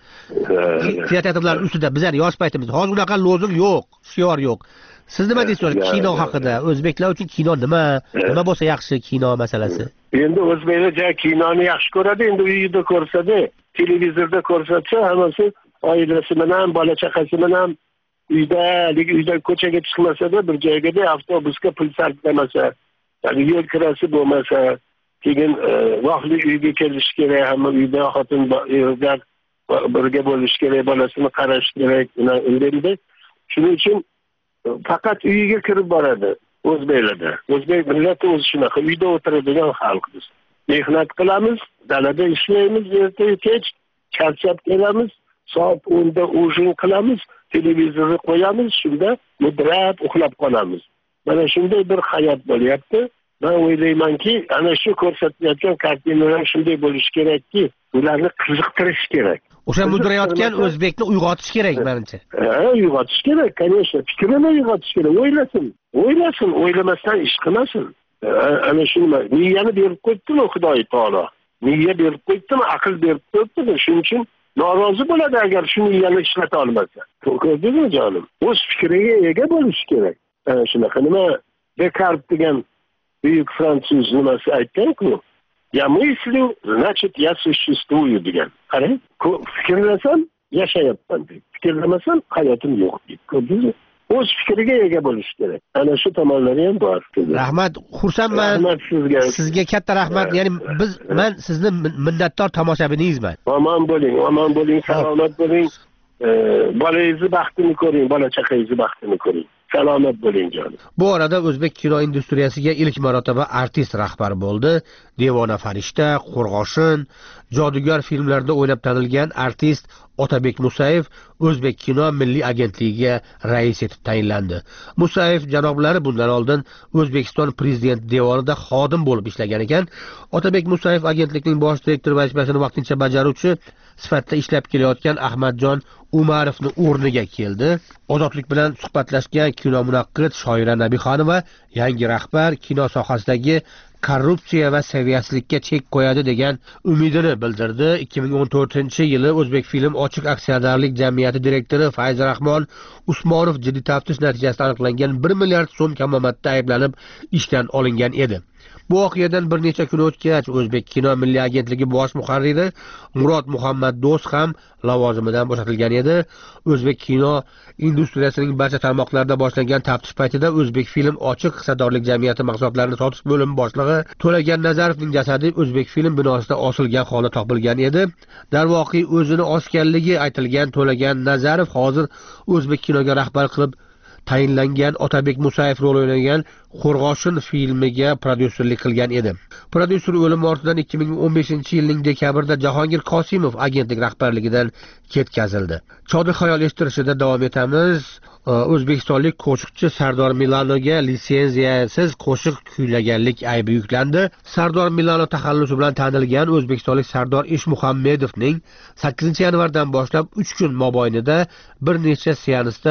teatrlar ustida bizlar yosh paytimizda hozir unaqa lozim yo'q, shior yo'q. Siz nima deysiz kino haqida? O'zbeklar uchun kino nima? Nima bo'lsa yaxshi kino masalasi? Endi o'zbeklar ja kinoni yaxshi ko'radi, endi uyida ko'rsada, televizorda ko'rsatsa, hammasi oilasi bilan, bola chaqasi bilan uyda, ligi uyda ko'chaga chiqmasa-da, bir joyga avtobusga pul sarflamasa, ya'ni yo'l kirasi bo'lmasa, keyin vaqtli uyga kelish kerak, hamma uyda xotin erlar birga bo'lish kerak, bolasini qarash kerak, endi shuning uchun faqat uyiga kirib boradi o'zbeklarda. O'zbek millati o'zi shunaqa, uyda o'tiradigan xalqmiz. Mehnat qilamiz, dalada ishlaymiz, ertaga kech charchab kelamiz, soat o'nda ujin qilamiz, televizorni qo'yamiz, shunda mudrab uxlab qolamiz. Mana shunday bir hayot bo'lyapti. Men o'ylaymanki, ana shu ko'rsatilayotgan kartinalar shunday bo'lishi kerakki, ularni qiziqtirish kerak. O'sha mudrayotgan o'zbekni uyg'otish kerak menimcha. Ha, uyg'otish kerak, конечно. Fikrini uyg'otish kerak. O'ylasin, o'ylasin, o'ylamasdan ish qilmasin. Ana shu miyani berib qo'ydimi Xudoy taolo? Miya berib qo'ydimi, aql berib qo'ydimi? Shuning uchun norozi bo'ladi agar shu miyani ishlata olmasa. Ko'rdingizmi jonim? O'z fikriga ega bo'lish kerak. Ana shunaqa nima Descartes degan buyuk fransuz nimasi aytgan-ku. Ya мыслю, значит, я существую degan. Qarang, fikrlasam yashayapman deydi. Fikrlamasam hayotim yo'q deydi. Ko'rdingizmi? O'z fikriga ega bo'lish kerak. Ana shu tomonlari ham bor. Rahmat, xursandman. Rahmat sizga. Sizga katta rahmat. Ya'ni biz men sizni minnatdor tomoshabiningizman. Omon bo'ling, omon bo'ling, salomat bo'ling. Bolangizni baxtini ko'ring, bola chaqangizni baxtini ko'ring. Salomat bo'ling jonim. Bu orada o'zbek kino industriyasiga ilk marotaba artist rahbar bo'ldi. Devona farishta, Qo'rg'oshin, Jodugar filmlarida o'ynab tanilgan artist Otabek Musayev O'zbek kino milliy agentligiga rais etib tayinlandi. Musayev janoblari bundan oldin O'zbekiston prezident devorida xodim bo'lib ishlagan ekan. Otabek Musayev agentlikning bosh direktori vazifasini vaqtincha bajaruvchi sifatida ishlab kelayotgan Ahmadjon Umarovning o'rniga keldi. Ozodlik bilan suhbatlashgan kino munaqqid Shoira Nabixonova yangi rahbar kino sohasidagi korrupsiya va saviyasizlikka chek qo'yadi degan umidini bildirdi. ikki ming o'n to'rtinchi yili O'zbek film ochiq aksiyadorlik jamiyati direktori Fayz Rahmon Usmonov jiddiy taftish natijasida aniqlangan bir milliard so'm kamomatda ayblanib ishdan olingan edi. Bu voqeadan bir necha kun o'tgach O'zbek kino milliy agentligi bosh muharriri Murod Muhammad Do'st ham lavozimidan bo'shatilgan edi. O'zbek kino industriyasining barcha tarmoqlarida boshlangan taftish paytida O'zbek film ochiq hissadorlik jamiyati mahsulotlarini sotish bo'limi boshlig'i To'lagan Nazarovning jasadi O'zbek film binosida osilgan holda topilgan edi. Darvoqe o'zini osganligi aytilgan To'lagan Nazarov hozir O'zbek kinoga rahbar qilib tayinlangan Otabek Musayev rol o'ynagan Qo'rg'oshin filmiga prodyuserlik qilgan edi. Prodyuser o'limi ortidan ikki ming o'n beshinchi yilning dekabrida Jahongir Qosimov agentlik rahbarligidan ketkazildi. Chodi xayol eshittirishida davom etamiz. O'zbekistonlik qo'shiqchi Sardor Milanoga litsenziyasiz qo'shiq kuylaganlik aybi yuklandi. Sardor Milano taxallusi bilan tanilgan o'zbekistonlik Sardor Ishmuhammedovning sakkizinchi yanvardan boshlab uch kun mobaynida bir necha seansda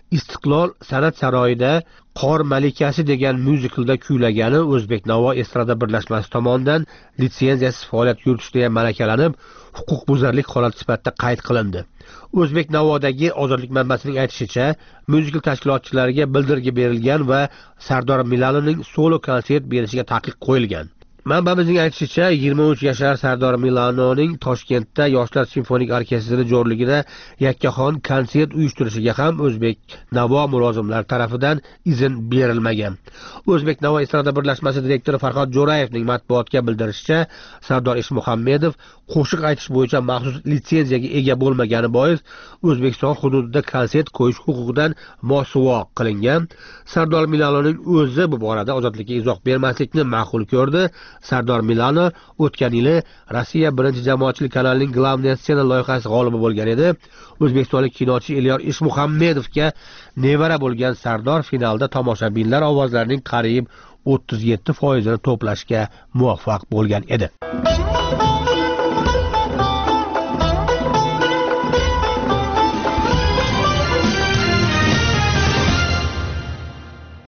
Istiqlol san'at saroyida Qor malikasi degan myuziklda kuylagani O'zbek Navo estrada birlashmasi tomonidan litsenziyasiz faoliyat yuritishda malakalanib, huquqbuzarlik holati sifatida qayd qilindi. O'zbek Navodagi Ozodlik manbasining aytishicha, myuzikl tashkilotchilariga bildirgi berilgan va Sardor Milanoning solo konsert berishiga taqiq qo'yilgan. Manbamizning aytishicha, yigirma uch yashar Sardor Milanoning Toshkentda Yoshlar simfonik orkestri jo'rligida yakkaxon konsert uyushtirishiga ham O'zbek Navo mulozimlari tarafidan izn berilmagan. O'zbek Navo estrada birlashmasi direktori Farhod Jo'rayevning matbuotga bildirishicha, Sardor Ishmuhammedov qo'shiq aytish bo'yicha maxsus litsenziyaga ega bo'lmagani bois O'zbekiston hududida konsert qo'yish huquqidan mosuvo qilingan. Sardor Milanoning o'zi bu borada ozodlikka izoh bermaslikni ma'qul ko'rdi. Sardor Milano o'tgan yili Rossiya birinchi jamoatchilik kanalining Glavnaya scena loyihasi g'olibi bo'lgan edi. O'zbekistonlik kinochi Elyor Ishmuhammedovga nevara bo'lgan Sardor finalda tomoshabinlar ovozlarining qariyb o'ttiz yetti foizini to'plashga muvaffaq bo'lgan edi.